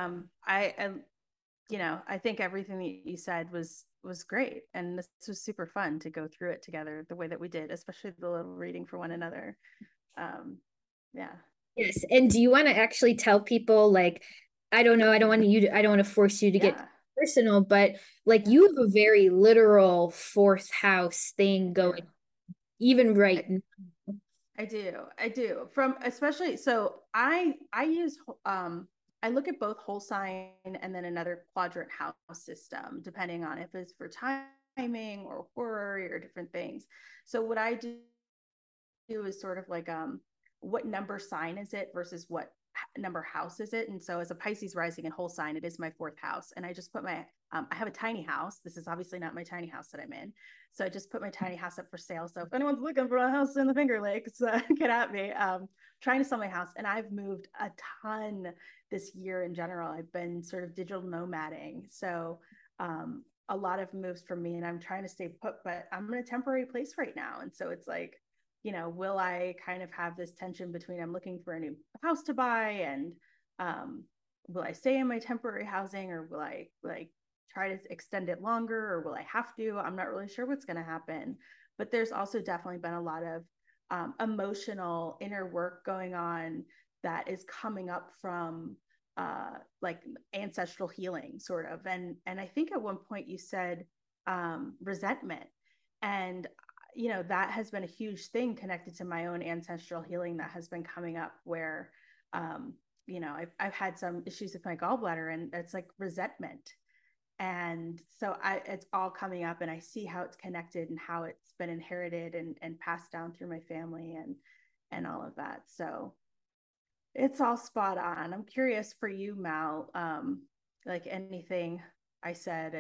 I think everything that you said was great, and this was super fun to go through it together the way that we did, especially the little reading for one another. Um, yeah. Yes. And do you want to actually tell people, like, I don't know, I don't want to force you to get Yeah. personal, but like Yeah. you have a very literal fourth house thing I do. going, even I, right. I do. I do. From especially so I use I look at both whole sign and then another quadrant house system, depending on if it's for timing or horror or different things. So what I do is sort of like what number sign is it versus what number house is it. And so as a Pisces rising and whole sign, it is my fourth house. And I just put my I have a tiny house. This is obviously not my tiny house that I'm in. So I just put my tiny house up for sale. So if anyone's looking for a house in the Finger Lakes, get at me. Trying to sell my house. And I've moved a ton this year in general. I've been sort of digital nomading. So a lot of moves for me, and I'm trying to stay put, but I'm in a temporary place right now. And so it's like, will I kind of have this tension between I'm looking for a new house to buy and will I stay in my temporary housing, or will I like try to extend it longer, or will I have to? I'm not really sure what's going to happen. But there's also definitely been a lot of emotional inner work going on that is coming up from like ancestral healing sort of. And I think at one point you said resentment, and that has been a huge thing connected to my own ancestral healing that has been coming up where I've had some issues with my gallbladder, and it's like resentment. And so it's all coming up, and I see how it's connected and how it's been inherited and passed down through my family and all of that. So It's all spot on. I'm curious for you, Mal, like anything I said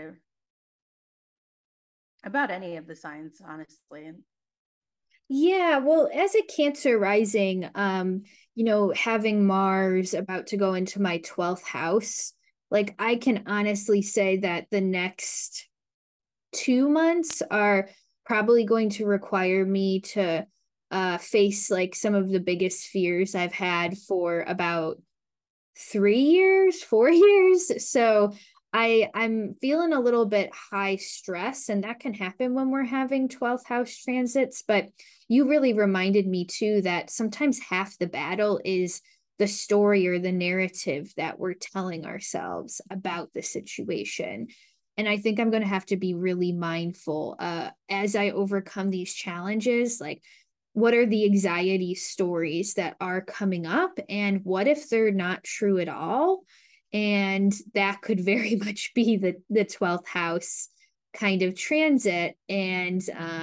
about any of the signs, honestly. And Yeah, well, as a Cancer rising, having Mars about to go into my 12th house, like I can honestly say that the next 2 months are probably going to require me to face like some of the biggest fears I've had for about 3 years, 4 years. So I'm feeling a little bit high stress, and that can happen when we're having 12th house transits. But you really reminded me too that sometimes half the battle is the story or the narrative that we're telling ourselves about the situation. And I think I'm going to have to be really mindful as I overcome these challenges. Like, what are the anxiety stories that are coming up, and what if they're not true at all? And that could very much be the 12th house kind of transit. And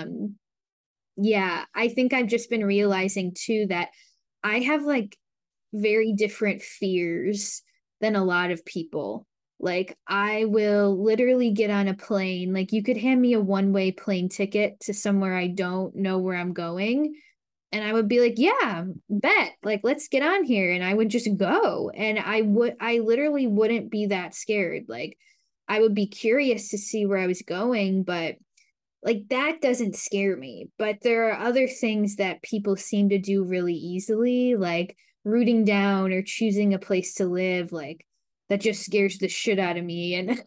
yeah, I think I've just been realizing too that I have like very different fears than a lot of people. Like, I will literally get on a plane. Like, you could hand me a one-way plane ticket to somewhere I don't know where I'm going, and I would be like, yeah, bet. Like, let's get on here. And I would just go. And I literally wouldn't be that scared. Like, I would be curious to see where I was going, but like that doesn't scare me. But there are other things that people seem to do really easily, like rooting down or choosing a place to live. Like, that just scares the shit out of me. And,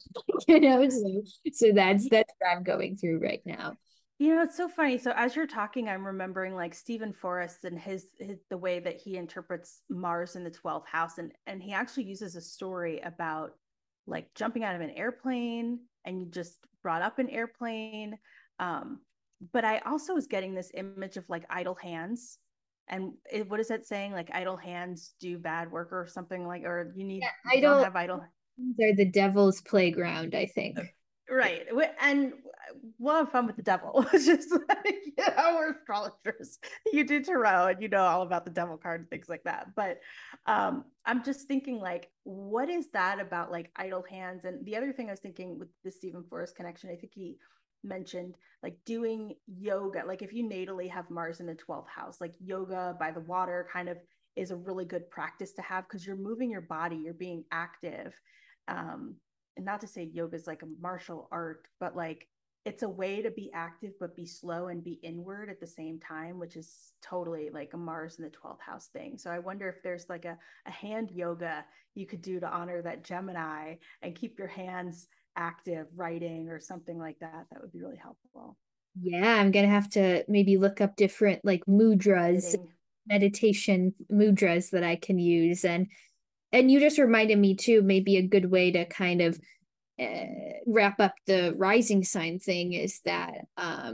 so that's what I'm going through right now. it's so funny. So as you're talking, I'm remembering like Stephen Forrest and his the way that he interprets Mars in the 12th house, and he actually uses a story about like jumping out of an airplane, and you just brought up an airplane. Um, but I also was getting this image of like idle hands. And what is that saying? Like idle hands do bad work or something, like, or Yeah, you don't have idle. they're the devil's playground, I think. Right. And we'll have fun with the devil. It's just like, we're astrologers. You do tarot and you know all about the devil card and things like that. But I'm just thinking, like, what is that about, like, idle hands? And the other thing I was thinking with the Stephen Forrest connection, I think he mentioned like doing yoga. Like, if you natally have Mars in the 12th house, like yoga by the water kind of is a really good practice to have because you're moving your body, you're being active. Um, and not to say yoga is like a martial art, but like it's a way to be active but be slow and be inward at the same time, which is totally like a Mars in the 12th house thing. So I wonder if there's like a hand yoga you could do to honor that Gemini and keep your hands active, writing or something like that. That would be really helpful. Yeah, I'm gonna have to maybe look up different like mudras, Knitting. meditation mudras that I can use. And you just reminded me too, maybe a good way to kind of wrap up the rising sign thing is that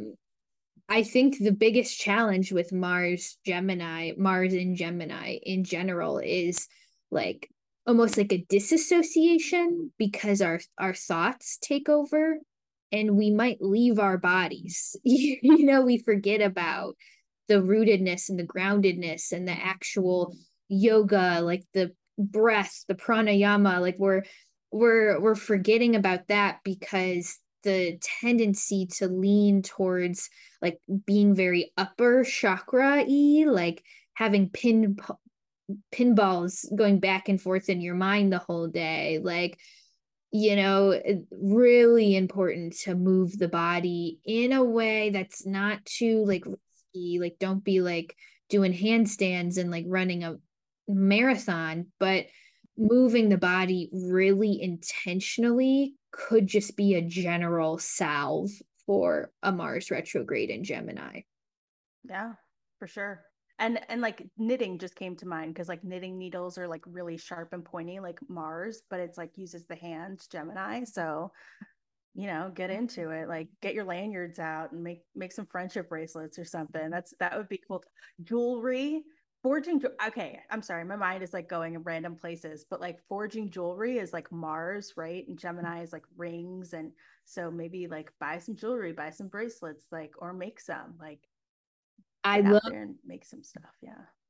I think the biggest challenge with Mars in Gemini in general is like almost like a disassociation because our thoughts take over and we might leave our bodies. We forget about the rootedness and the groundedness and the actual yoga, like the breath, the pranayama, like we're forgetting about that because the tendency to lean towards like being very upper chakra y, like having pinballs going back and forth in your mind the whole day. Like, really important to move the body in a way that's not too like risky. Like, don't be like doing handstands and like running a marathon, but moving the body really intentionally could just be a general salve for a Mars retrograde in Gemini. Yeah, for sure. And like knitting just came to mind because like knitting needles are like really sharp and pointy like Mars, but it's like uses the hands, Gemini. So, get into it. Like get your lanyards out and make some friendship bracelets or something. That would be cool. Jewelry, forging. Okay, I'm sorry, my mind is like going in random places, but like forging jewelry is like Mars, right? And Gemini is like rings, and so maybe like buy some jewelry, buy some bracelets, like or make some like I get out love there and make some stuff. Yeah.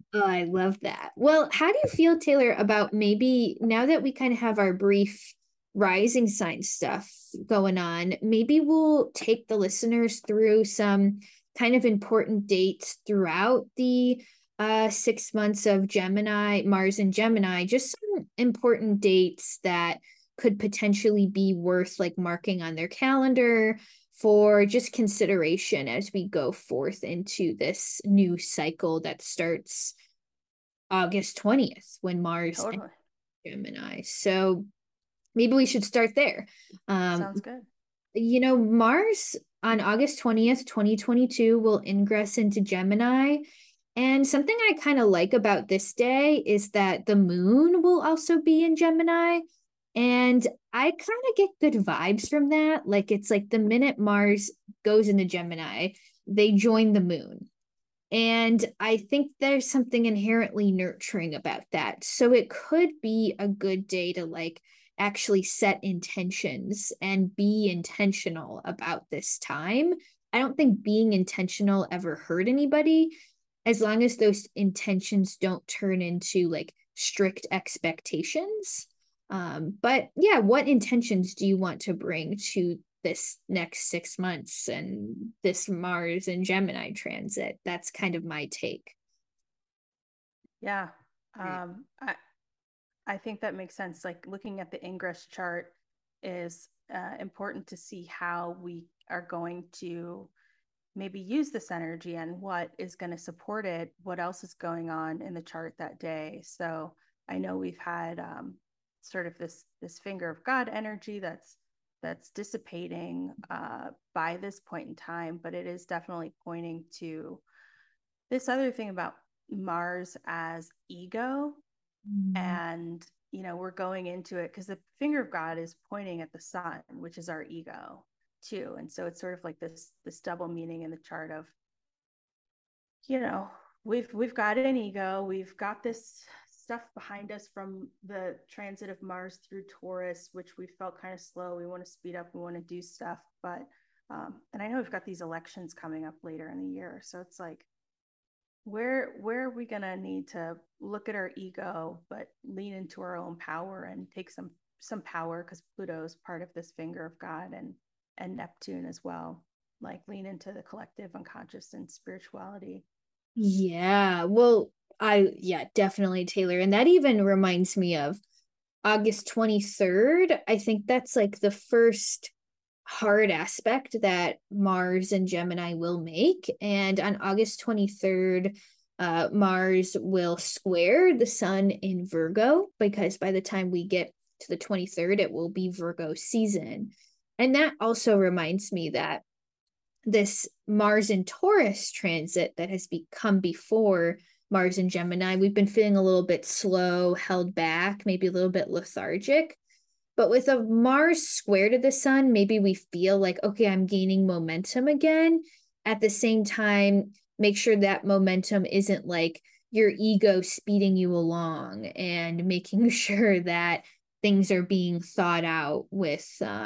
Oh, I love that. Well, how do you feel, Taylor, about maybe now that we kind of have our brief rising sign stuff going on, maybe we'll take the listeners through some kind of important dates throughout the 6 months of Gemini, Mars and Gemini, just some important dates that could potentially be worth like marking on their calendar for just consideration as we go forth into this new cycle that starts August 20th when Mars and Totally. Gemini. So maybe we should start there. Um, Sounds good. Mars on August 20th, 2022 will ingress into Gemini. And something I kind of like about this day is that the moon will also be in Gemini. And I kind of get good vibes from that. Like it's like the minute Mars goes into Gemini, they join the moon. And I think there's something inherently nurturing about that. So it could be a good day to like actually set intentions and be intentional about this time. I don't think being intentional ever hurt anybody as long as those intentions don't turn into like strict expectations. But yeah, what intentions do you want to bring to this next 6 months and this Mars and Gemini transit? That's kind of my take. Yeah. Um, I, I think that makes sense. Like looking at the ingress chart is important to see how we are going to maybe use this energy and what is going to support it, what else is going on in the chart that day. So I know we've had sort of this finger of God energy that's dissipating by this point in time, but it is definitely pointing to this other thing about Mars as ego. Mm. And we're going into it because the finger of God is pointing at the sun, which is our ego too. And so it's sort of like this double meaning in the chart of, you know we've got an ego, we've got this stuff behind us from the transit of Mars through Taurus, which we felt kind of slow, we want to speed up, we want to do stuff, but and I know we've got these elections coming up later in the year, so it's like where are we going to need to look at our ego but lean into our own power and take some power, because Pluto is part of this finger of God, and Neptune as well, like lean into the collective unconscious and spirituality. Yeah, well, yeah, definitely, Taylor. And that even reminds me of August 23rd. I think that's like the first hard aspect that Mars and Gemini will make. And on August 23rd, Mars will square the sun in Virgo, because by the time we get to the 23rd, it will be Virgo season. And that also reminds me that this Mars and Taurus transit that has become before Mars and Gemini, we've been feeling a little bit slow, held back, maybe a little bit lethargic. But with a Mars square to the sun, maybe we feel like, okay, I'm gaining momentum again. At the same time, make sure that momentum isn't like your ego speeding you along, and making sure that things are being thought out with,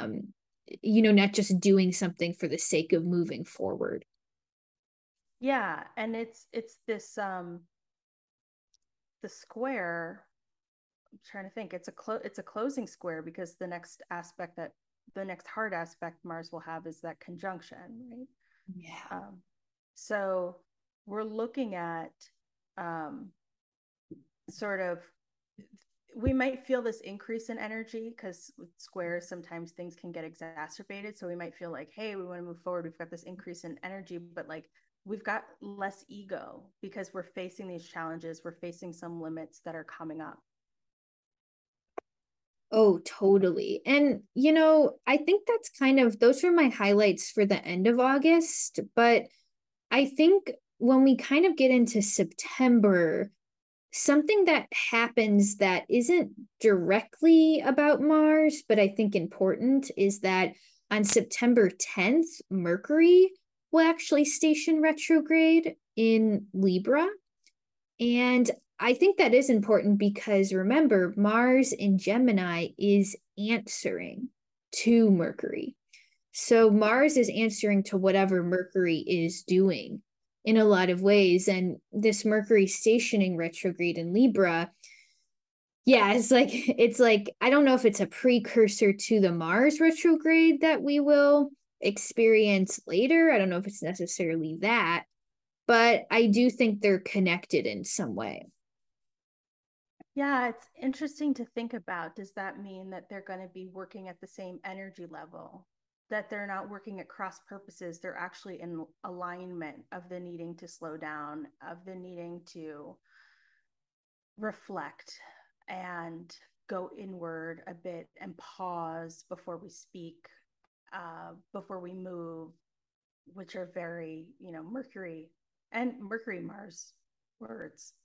not just doing something for the sake of moving forward. Yeah, and it's this the square. I'm trying to think. It's a closing square, because the next hard aspect Mars will have is that conjunction, right? Yeah. Um, so we're looking at um, sort of, we might feel this increase in energy because with squares sometimes things can get exacerbated, so we might feel like, hey, we want to move forward, we've got this increase in energy, but like we've got less ego because we're facing these challenges, we're facing some limits that are coming up. Oh, totally. And, I think that's kind of, those were my highlights for the end of August. But I think when we kind of get into September, something that happens that isn't directly about Mars, but I think important, is that on September 10th, Mercury will actually station retrograde in Libra. And I think that is important because remember, Mars in Gemini is answering to Mercury. So Mars is answering to whatever Mercury is doing. in a lot of ways. And this Mercury stationing retrograde in Libra, yeah, it's like I don't know if it's a precursor to the Mars retrograde that we will experience later. I don't know if it's necessarily that, but I do think they're connected in some way. Yeah, it's interesting to think about. Does that mean that they're going to be working at the same energy level? That they're not working at cross purposes, they're actually in alignment of the needing to slow down, of the needing to reflect and go inward a bit and pause before we speak, before we move, which are very, Mercury and Mercury Mars words.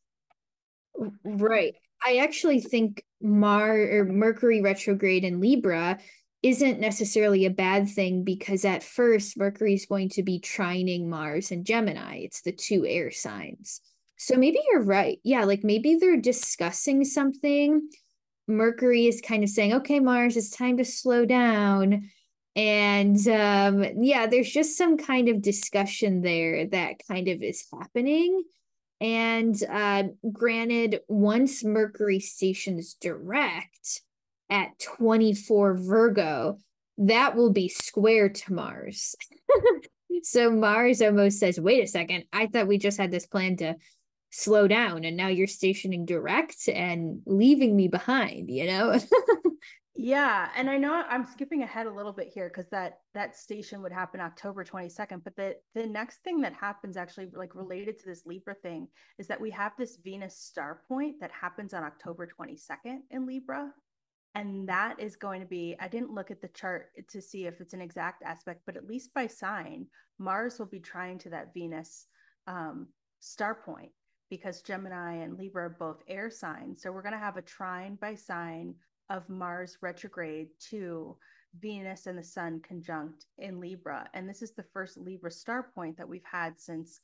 Right. I actually think Mercury retrograde in Libra isn't necessarily a bad thing because at first Mercury is going to be trining Mars and Gemini. It's the two air signs. So maybe you're right. Yeah, like maybe they're discussing something. Mercury is kind of saying, okay, Mars, it's time to slow down. And yeah, there's just some kind of discussion there that kind of is happening. And granted, once Mercury stations direct at 24 Virgo, that will be square to Mars. So Mars almost says, wait a second, I thought we just had this plan to slow down, and now you're stationing direct and leaving me behind, you know? Yeah, and I know I'm skipping ahead a little bit here because that station would happen October 22nd, but the next thing that happens actually like related to this Libra thing is that we have this Venus star point that happens on October 22nd in Libra. And that is going to be, I didn't look at the chart to see if it's an exact aspect, but at least by sign, Mars will be trying to that Venus star point because Gemini and Libra are both air signs. So we're going to have a trine by sign of Mars retrograde to Venus and the Sun conjunct in Libra. And this is the first Libra star point that we've had since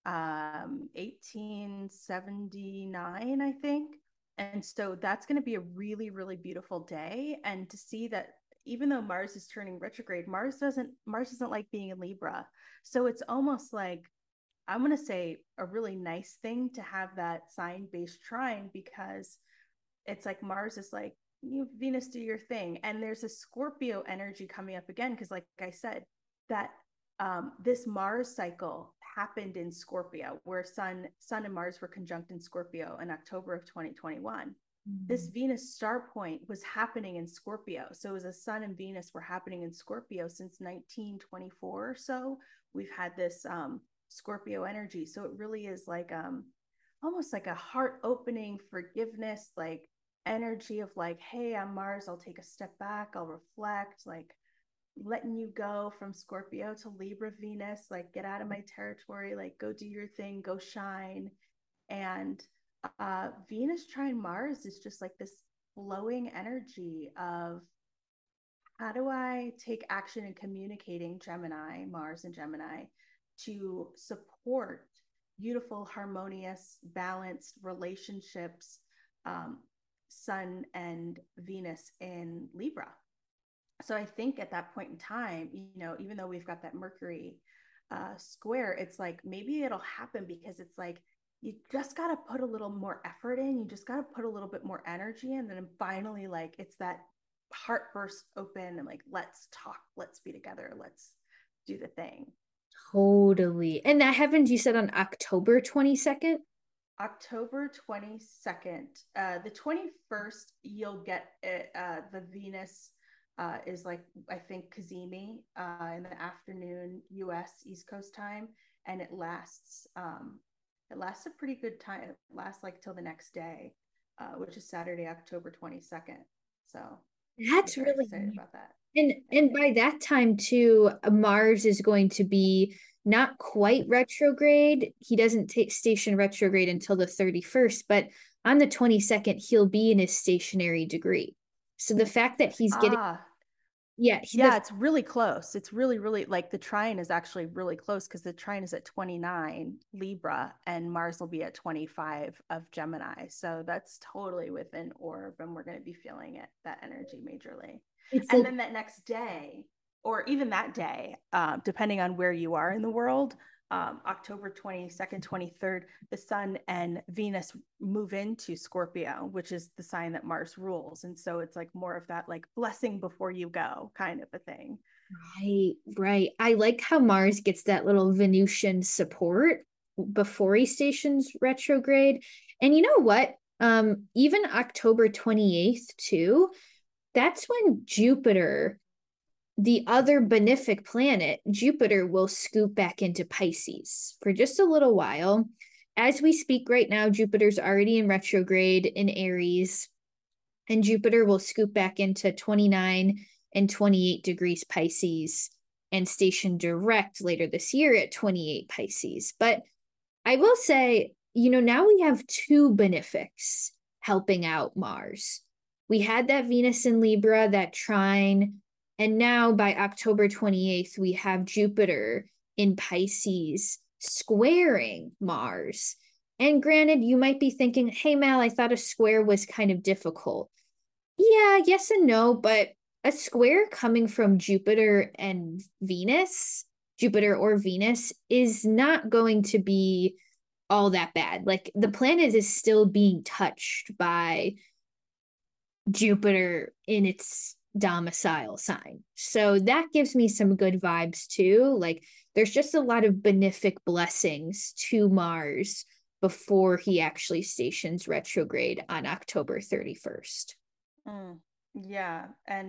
1879, I think. And so that's going to be a really, really beautiful day. And to see that even though Mars is turning retrograde, Mars doesn't like being in Libra. So it's almost like I'm going to say a really nice thing to have that sign based trine because it's like Mars is like, you Venus, do your thing. And there's a Scorpio energy coming up again. Cause like I said, that this Mars cycle happened in Scorpio, where Sun and Mars were conjunct in Scorpio in October of 2021. This Venus star point was happening in Scorpio. So it was a Sun and Venus were happening in Scorpio since 1924 or so. We've had this Scorpio energy. So it really is like almost like a heart opening forgiveness, like energy of like, hey, I'm Mars, I'll take a step back, I'll reflect, like letting you go from Scorpio to Libra Venus, like get out of my territory, like go do your thing, go shine. And Venus trine Mars is just like this flowing energy of how do I take action in communicating Gemini, Mars and Gemini, to support beautiful, harmonious, balanced relationships, um, Sun and Venus in Libra. So I think at that point in time, even though we've got that Mercury square, it's like maybe it'll happen because it's like you just got to put a little more effort in. You just got to put a little bit more energy in. And then finally, like it's that heart burst open and like, let's talk, let's be together, let's do the thing. Totally. And that happened, you said on October 22nd? October 22nd. The 21st, you'll get it, the Venus is like, I think, Kazemi in the afternoon, US East Coast time. And it lasts a pretty good time. It lasts like till the next day, which is Saturday, October 22nd. So I'm That's very really excited about that. and by that time too, Mars is going to be not quite retrograde. He doesn't take station retrograde until the 31st, but on the 22nd, he'll be in his stationary degree. So the fact that he's getting, Ah, yeah, yeah, it's really close. It's really, really like the trine is actually really close because the trine is at 29 Libra and Mars will be at 25 of Gemini. So that's totally within orb and we're going to be feeling it, that energy majorly. it's And like, then that next day, or even that day, depending on where you are in the world, October 22nd, 23rd, the sun and Venus move into Scorpio, which is the sign that Mars rules. And so it's like more of that like blessing before you go kind of a thing. Right, right. I like how Mars gets that little Venusian support before he stations retrograde. And you know what? Even October 28th, too, that's when Jupiter, the other benefic planet, Jupiter, will scoop back into Pisces for just a little while. As we speak right now, Jupiter's already in retrograde in Aries, and Jupiter will scoop back into 29 and 28 degrees Pisces and station direct later this year at 28 Pisces. But I will say, now we have two benefics helping out Mars. We had that Venus in Libra, that trine, and now by October 28th, we have Jupiter in Pisces squaring Mars. And granted, you might be thinking, hey, Mal, I thought a square was kind of difficult. Yeah, yes and no, but a square coming from Jupiter and Venus, Jupiter or Venus, is not going to be all that bad. Like the planet is still being touched by Jupiter in its domicile sign. So that gives me some good vibes too. Like there's just a lot of benefic blessings to Mars before he actually stations retrograde on October 31st. Mm, yeah,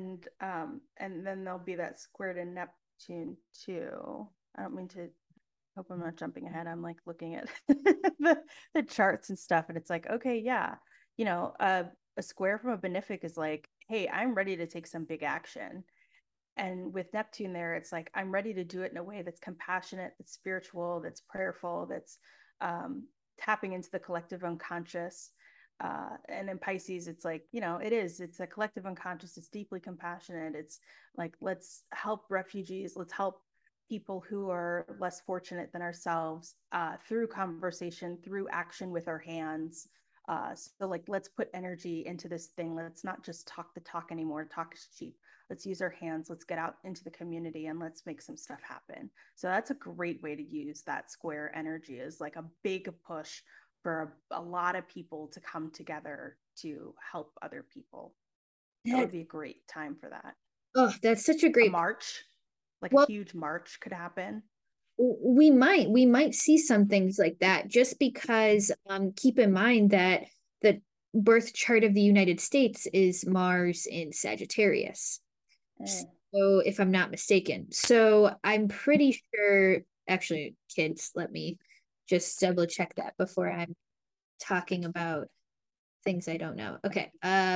and then there'll be that square to Neptune too. I don't mean to hope I'm not jumping ahead. I'm like looking at the charts and stuff, and it's like, okay, yeah, you know, a square from a benefic is like, hey, I'm ready to take some big action. And with Neptune there, it's like I'm ready to do it in a way that's compassionate, that's spiritual, that's prayerful, that's um, tapping into the collective unconscious. And in Pisces, it's like, it's a collective unconscious. It's deeply compassionate. It's like, let's help refugees. Let's help people who are less fortunate than ourselves through conversation, through action with our hands. So, like, let's put energy into this thing. Let's not just talk the talk anymore. Talk is cheap. Let's use our hands. Let's get out into the community and let's make some stuff happen. So that's a great way to use that square energy, is like a big push for a lot of people to come together to help other people. That That, would be a great time for that. oh, that's such a A great. march, like a Well, huge march could happen. we might see some things like that just because keep in mind that the birth chart of the United States is Mars in Sagittarius. Mm. So if I'm not mistaken. So I'm pretty sure, actually, kids, let me just double check that before I'm talking about things I don't know. Okay.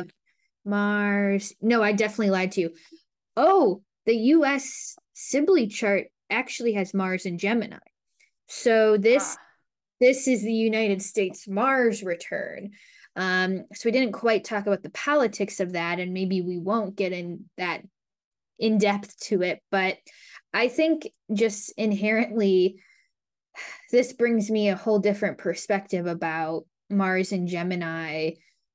Mars. No, I definitely lied to you. Oh, the US Sibley chart actually has Mars in Gemini. So this Ah, this is the United States Mars return. So we didn't quite talk about the politics of that, and maybe we won't get in that in depth to it, but I think just inherently this brings me a whole different perspective about Mars and Gemini,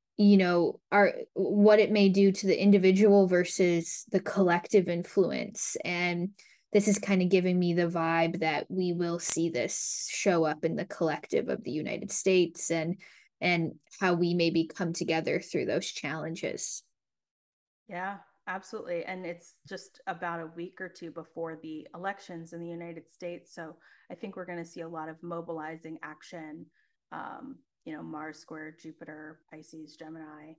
are what it may do to the individual versus the collective influence. And this is kind of giving me the vibe that we will see this show up in the collective of the United States, and how we maybe come together through those challenges. yeah, absolutely. And it's just about a week or two before the elections in the United States. So I think we're going to see a lot of mobilizing action, um, Mars square, Jupiter, Pisces, Gemini,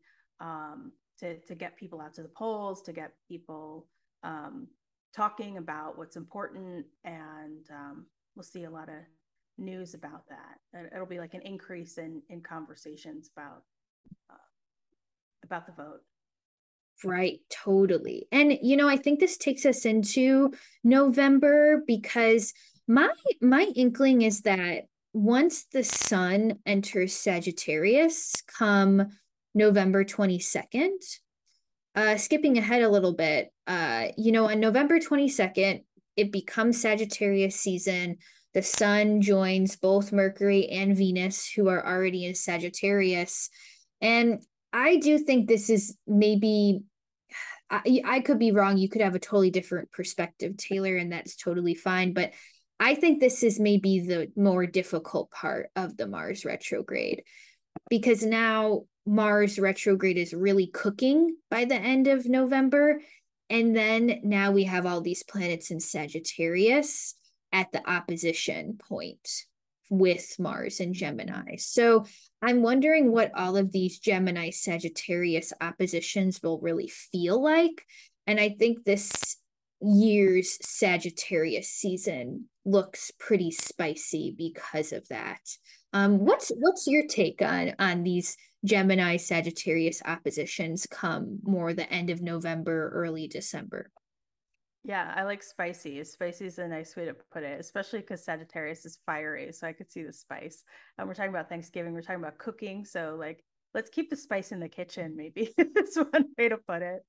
to get people out to the polls, to get people um, talking about what's important. And we'll see a lot of news about that. And it'll be like an increase in conversations uh, about the vote. Right, totally. And I think this takes us into November because my inkling is that once the sun enters Sagittarius come November 22nd, skipping ahead a little bit, on November 22nd, it becomes Sagittarius season. The sun joins both Mercury and Venus, who are already in Sagittarius. And I do think this is maybe I could be wrong. You could have a totally different perspective, Taylor, and that's totally fine. But I think this is maybe the more difficult part of the Mars retrograde, because now Mars retrograde is really cooking by the end of November. And then now we have all these planets in Sagittarius at the opposition point with Mars and Gemini. So I'm wondering what all of these Gemini Sagittarius oppositions will really feel like. And I think this year's Sagittarius season looks pretty spicy because of that. What's your take on these Gemini Sagittarius oppositions come more the end of November, early December? Yeah, I like spicy. Spicy is a nice way to put it, especially because Sagittarius is fiery, so I could see the spice. We're talking about Thanksgiving, we're talking about cooking, so like let's keep the spice in the kitchen, maybe is one way to put it.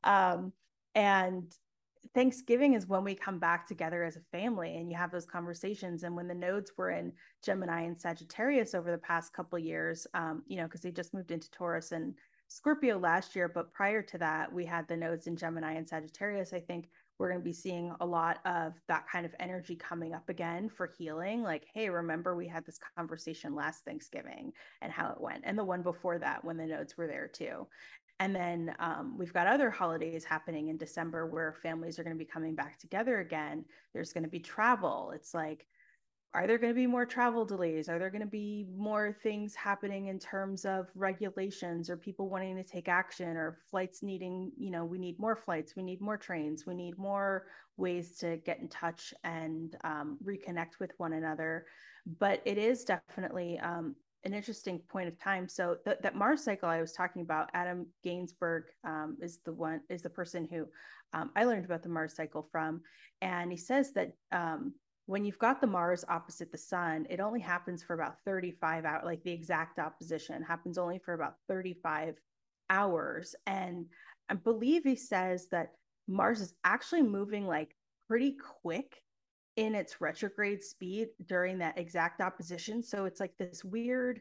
And Thanksgiving is when we come back together as a family and you have those conversations. And when the nodes were in Gemini and Sagittarius over the past couple of years, because they just moved into Taurus and Scorpio last year, but prior to that, we had the nodes in Gemini and Sagittarius. I think we're going to be seeing a lot of that kind of energy coming up again for healing. Like, hey, remember we had this conversation last Thanksgiving and how it went, and the one before that when the nodes were there too. And then we've got other holidays happening in December where families are going to be coming back together again. There's going to be travel. It's like, are there going to be more travel delays? Are there going to be more things happening in terms of regulations or people wanting to take action or flights needing, we need more flights, we need more trains, we need more ways to get in touch and reconnect with one another. But it is definitely an interesting point of time. So that Mars cycle I was talking about, Adam Gainsberg is the person who I learned about the Mars cycle from. And he says that when you've got the Mars opposite the sun, it only happens for about 35 hours, like the exact opposition happens only for about 35 hours. And I believe he says that Mars is actually moving like pretty quick in its retrograde speed during that exact opposition. So it's like this weird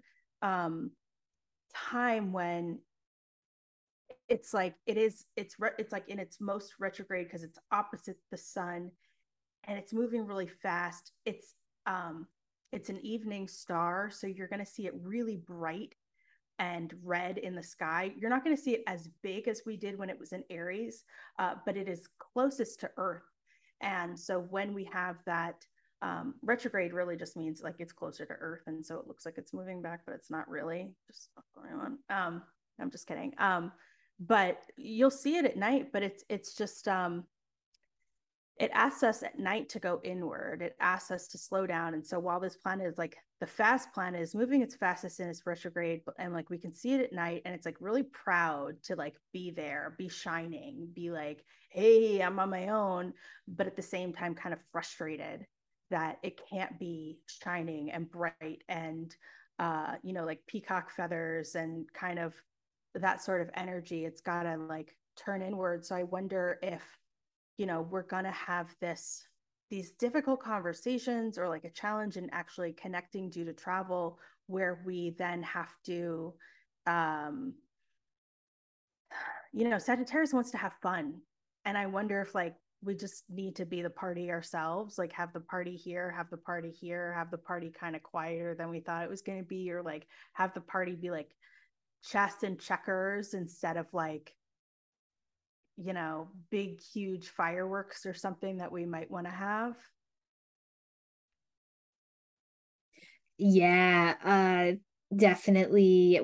time when it's like it's like in its most retrograde because it's opposite the sun and it's moving really fast. It's an evening star, so you're going to see it really bright and red in the sky. You're not going to see it as big as we did when it was in Aries, but it is closest to Earth. And so when we have that retrograde, really just means like it's closer to Earth, and so it looks like it's moving back, but it's not really. Just what's going on. I'm just kidding. But you'll see it at night, but it's just it asks us at night to go inward. It asks us to slow down. And so while this planet is like the fast planet is moving its fastest in its retrograde, and like we can see it at night, and it's like really proud to like be there, be shining, be like, hey, I'm on my own, but at the same time kind of frustrated that it can't be shining and bright and like peacock feathers and kind of that sort of energy. It's gotta like turn inward. So I wonder if we're going to have these difficult conversations or like a challenge in actually connecting due to travel where we then have to Sagittarius wants to have fun, and I wonder if like we just need to be the party ourselves, like have the party here, have the party here, have the party kind of quieter than we thought it was going to be, or like have the party be like chess and checkers instead of like big, huge fireworks or something that we might want to have. Yeah, definitely.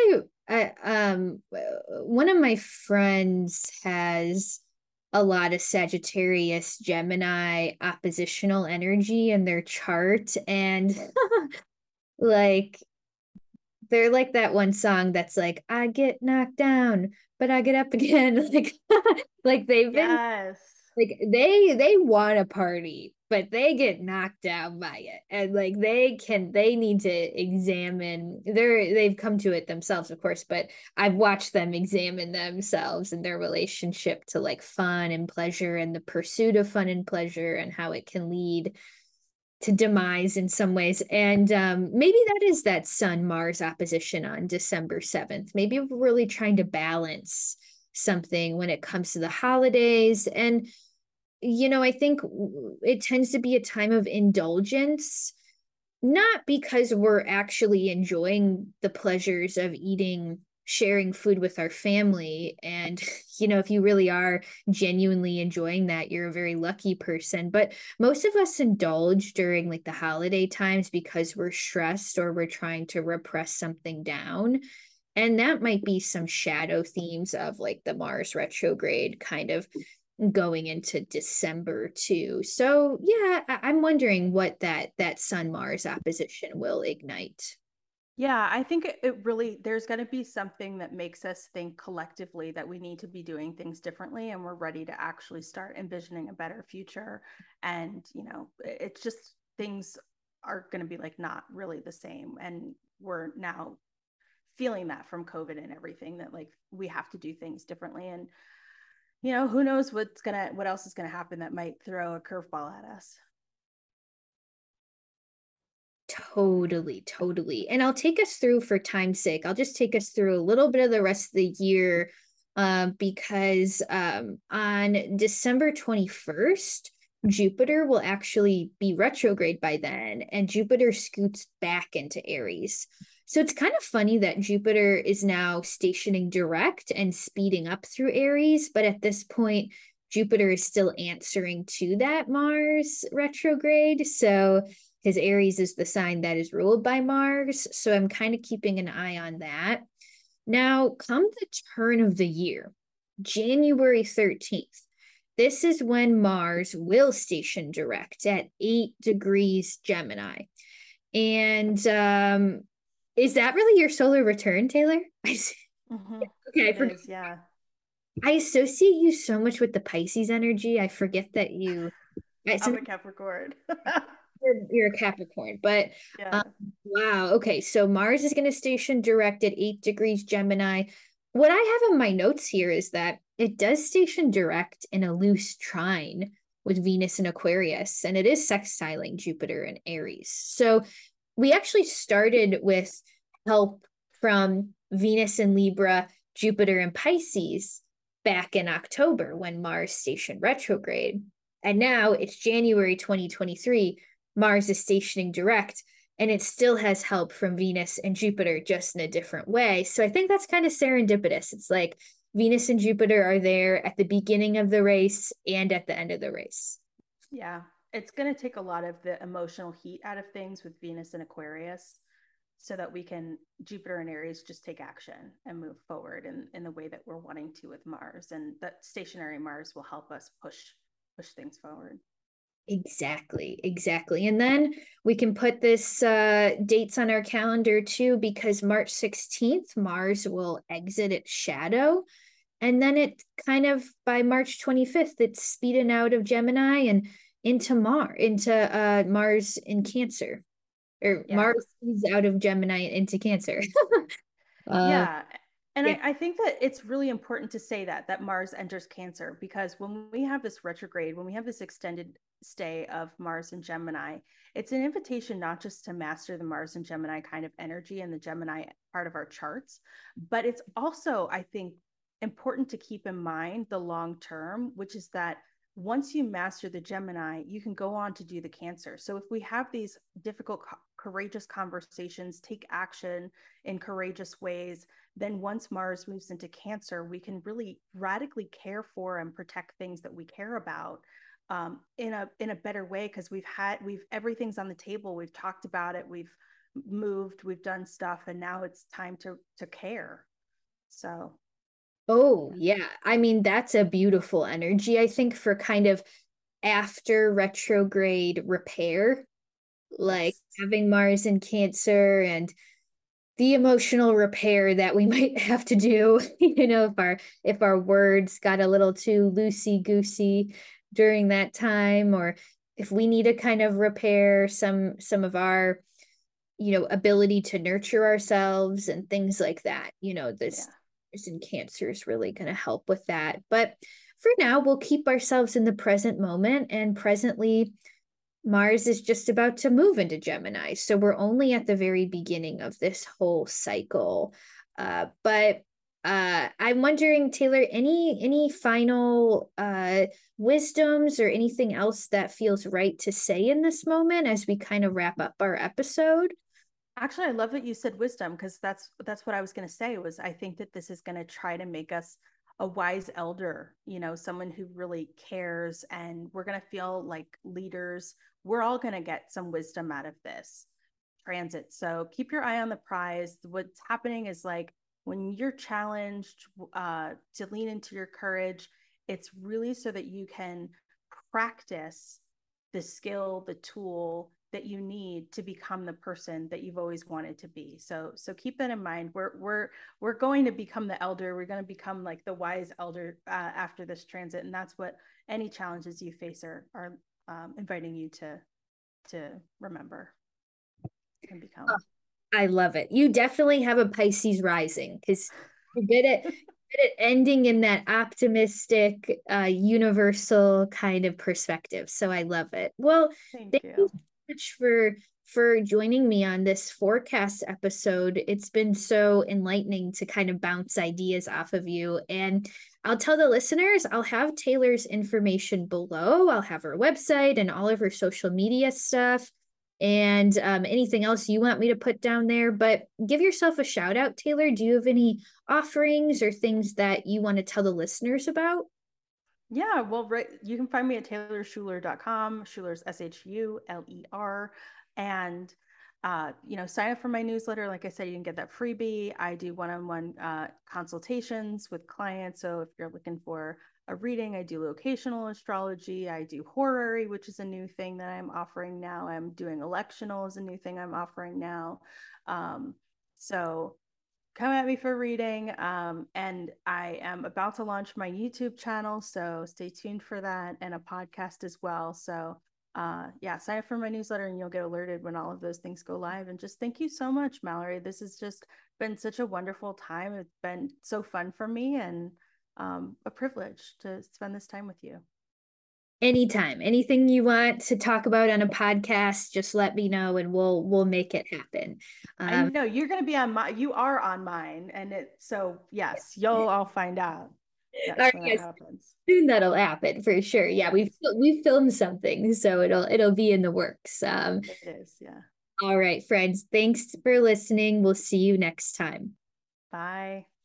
One of my friends has a lot of Sagittarius Gemini oppositional energy in their chart, and like they're like that one song that's like, I get knocked down, but I get up again. Like they've been Yes. like they want to party, but they get knocked down by it. And like they need to examine they've come to it themselves, of course, but I've watched them examine themselves and their relationship to like fun and pleasure and the pursuit of fun and pleasure and how it can lead to demise in some ways. And maybe that is that Sun Mars opposition on December 7th. Maybe we're really trying to balance something when it comes to the holidays. And I think it tends to be a time of indulgence, not because we're actually enjoying the pleasures of eating, sharing food with our family. And, if you really are genuinely enjoying that, you're a very lucky person. But most of us indulge during like the holiday times because we're stressed or we're trying to repress something down. And that might be some shadow themes of like the Mars retrograde kind of going into December too. So yeah, I'm wondering what that Sun Mars opposition will ignite. Yeah, I think it really, there's going to be something that makes us think collectively that we need to be doing things differently and we're ready to actually start envisioning a better future. And, it's just things are going to be like not really the same. And we're now feeling that from COVID and everything, that like we have to do things differently. And, who knows what else is going to happen that might throw a curveball at us. Totally, totally. And I'll take us through for time's sake. I'll just take us through a little bit of the rest of the year because on December 21st, Jupiter will actually be retrograde by then, and Jupiter scoots back into Aries. So it's kind of funny that Jupiter is now stationing direct and speeding up through Aries, but at this point, Jupiter is still answering to that Mars retrograde. So because Aries is the sign that is ruled by Mars. So I'm kind of keeping an eye on that. Now, come the turn of the year, January 13th, this is when Mars will station direct at 8 degrees Gemini. And is that really your solar return, Taylor? Mm-hmm. Okay, It is, yeah. I associate you so much with the Pisces energy. I forget that you. I'm a Capricorn. You're a Capricorn, but um, Yeah. wow. Okay, so Mars is going to station direct at 8 degrees Gemini. What I have in my notes here is that it does station direct in a loose trine with Venus and Aquarius, and it is sextiling Jupiter and Aries. So we actually started with help from Venus and Libra, Jupiter and Pisces back in October when Mars stationed retrograde. And now it's January 2023. Mars is stationing direct, and it still has help from Venus and Jupiter, just in a different way. So I think that's kind of serendipitous. It's like Venus and Jupiter are there at the beginning of the race and at the end of the race. Yeah. It's going to take a lot of the emotional heat out of things with Venus and Aquarius so that we can, Jupiter and Aries, just take action and move forward in the way that we're wanting to with Mars. And that stationary Mars will help us push things forward. Exactly, exactly. And then we can put this dates on our calendar too, because March 16th, Mars will exit its shadow. And then it kind of by March 25th, it's speeding out of Gemini and into Mars in Cancer. Or Yeah. Mars speeds out of Gemini into Cancer. uh Yeah. And yeah. I think that it's really important to say that Mars enters Cancer, because when we have this retrograde, when we have this extended stay of Mars and Gemini, it's an invitation not just to master the Mars and Gemini kind of energy and the Gemini part of our charts, but it's also, I think, important to keep in mind the long term, which is that once you master the Gemini, you can go on to do the Cancer. So if we have these difficult, courageous conversations, take action in courageous ways, then once Mars moves into Cancer, we can really radically care for and protect things that we care about, in a better way, because we've everything's on the table. We've talked about it. We've moved. We've done stuff, and now it's time to care. So Oh, yeah. I mean, that's a beautiful energy, I think, for kind of after retrograde repair, like yes, having Mars in Cancer and the emotional repair that we might have to do, if our words got a little too loosey goosey during that time, or if we need to kind of repair some of our, ability to nurture ourselves and things like that. This yeah. in Cancer is really going to help with that. But for now, we'll keep ourselves in the present moment, and presently Mars is just about to move into Gemini. So we're only at the very beginning of this whole cycle. But I'm wondering, Taylor, any final wisdoms or anything else that feels right to say in this moment as we kind of wrap up our episode? Actually, I love that you said wisdom, because that's what I was going to say. Was I think that this is going to try to make us a wise elder, someone who really cares, and we're going to feel like leaders. We're all going to get some wisdom out of this transit. So keep your eye on the prize. What's happening is, like, when you're challenged to lean into your courage, it's really so that you can practice the skill, the tool that you need to become the person that you've always wanted to be. So keep that in mind. We're going to become the elder. We're going to become like the wise elder after this transit, and that's what any challenges you face are inviting you to remember and become. I love it. You definitely have a Pisces rising because you're good at ending in that optimistic, universal kind of perspective. So I love it. Well, Thank thank you you. so much for joining me on this forecast episode. It's been so enlightening to kind of bounce ideas off of you. And I'll tell the listeners, I'll have Taylor's information below. I'll have her website and all of her social media stuff and anything else you want me to put down there. But give yourself a shout out, Taylor. Do you have any offerings or things that you want to tell the listeners about? Yeah, well, right, you can find me at taylorschuler.com. Schuler's Shuler. And sign up for my newsletter. Like I said, you can get that freebie. I do one-on-one consultations with clients. So if you're looking for a reading, I do locational astrology. I do horary, which is a new thing that I'm offering now. I'm doing electional is a new thing I'm offering now. So come at me for reading. And I am about to launch my YouTube channel, so stay tuned for that, and a podcast as well. So yeah, sign up for my newsletter and you'll get alerted when all of those things go live. And just thank you so much, Mallory. This has just been such a wonderful time. It's been so fun for me, and a privilege to spend this time with you. Anytime, anything you want to talk about on a podcast, just let me know and we'll make it happen. I Um, know you are on mine, and so yes, you'll all find out. all Yes, right, when that yes, happens. soon that'll happen for sure. Yeah, we've Yes, we've filmed something, so it'll be in the works. it is. Yeah. All right, friends, thanks for listening. We'll see you next time. Bye.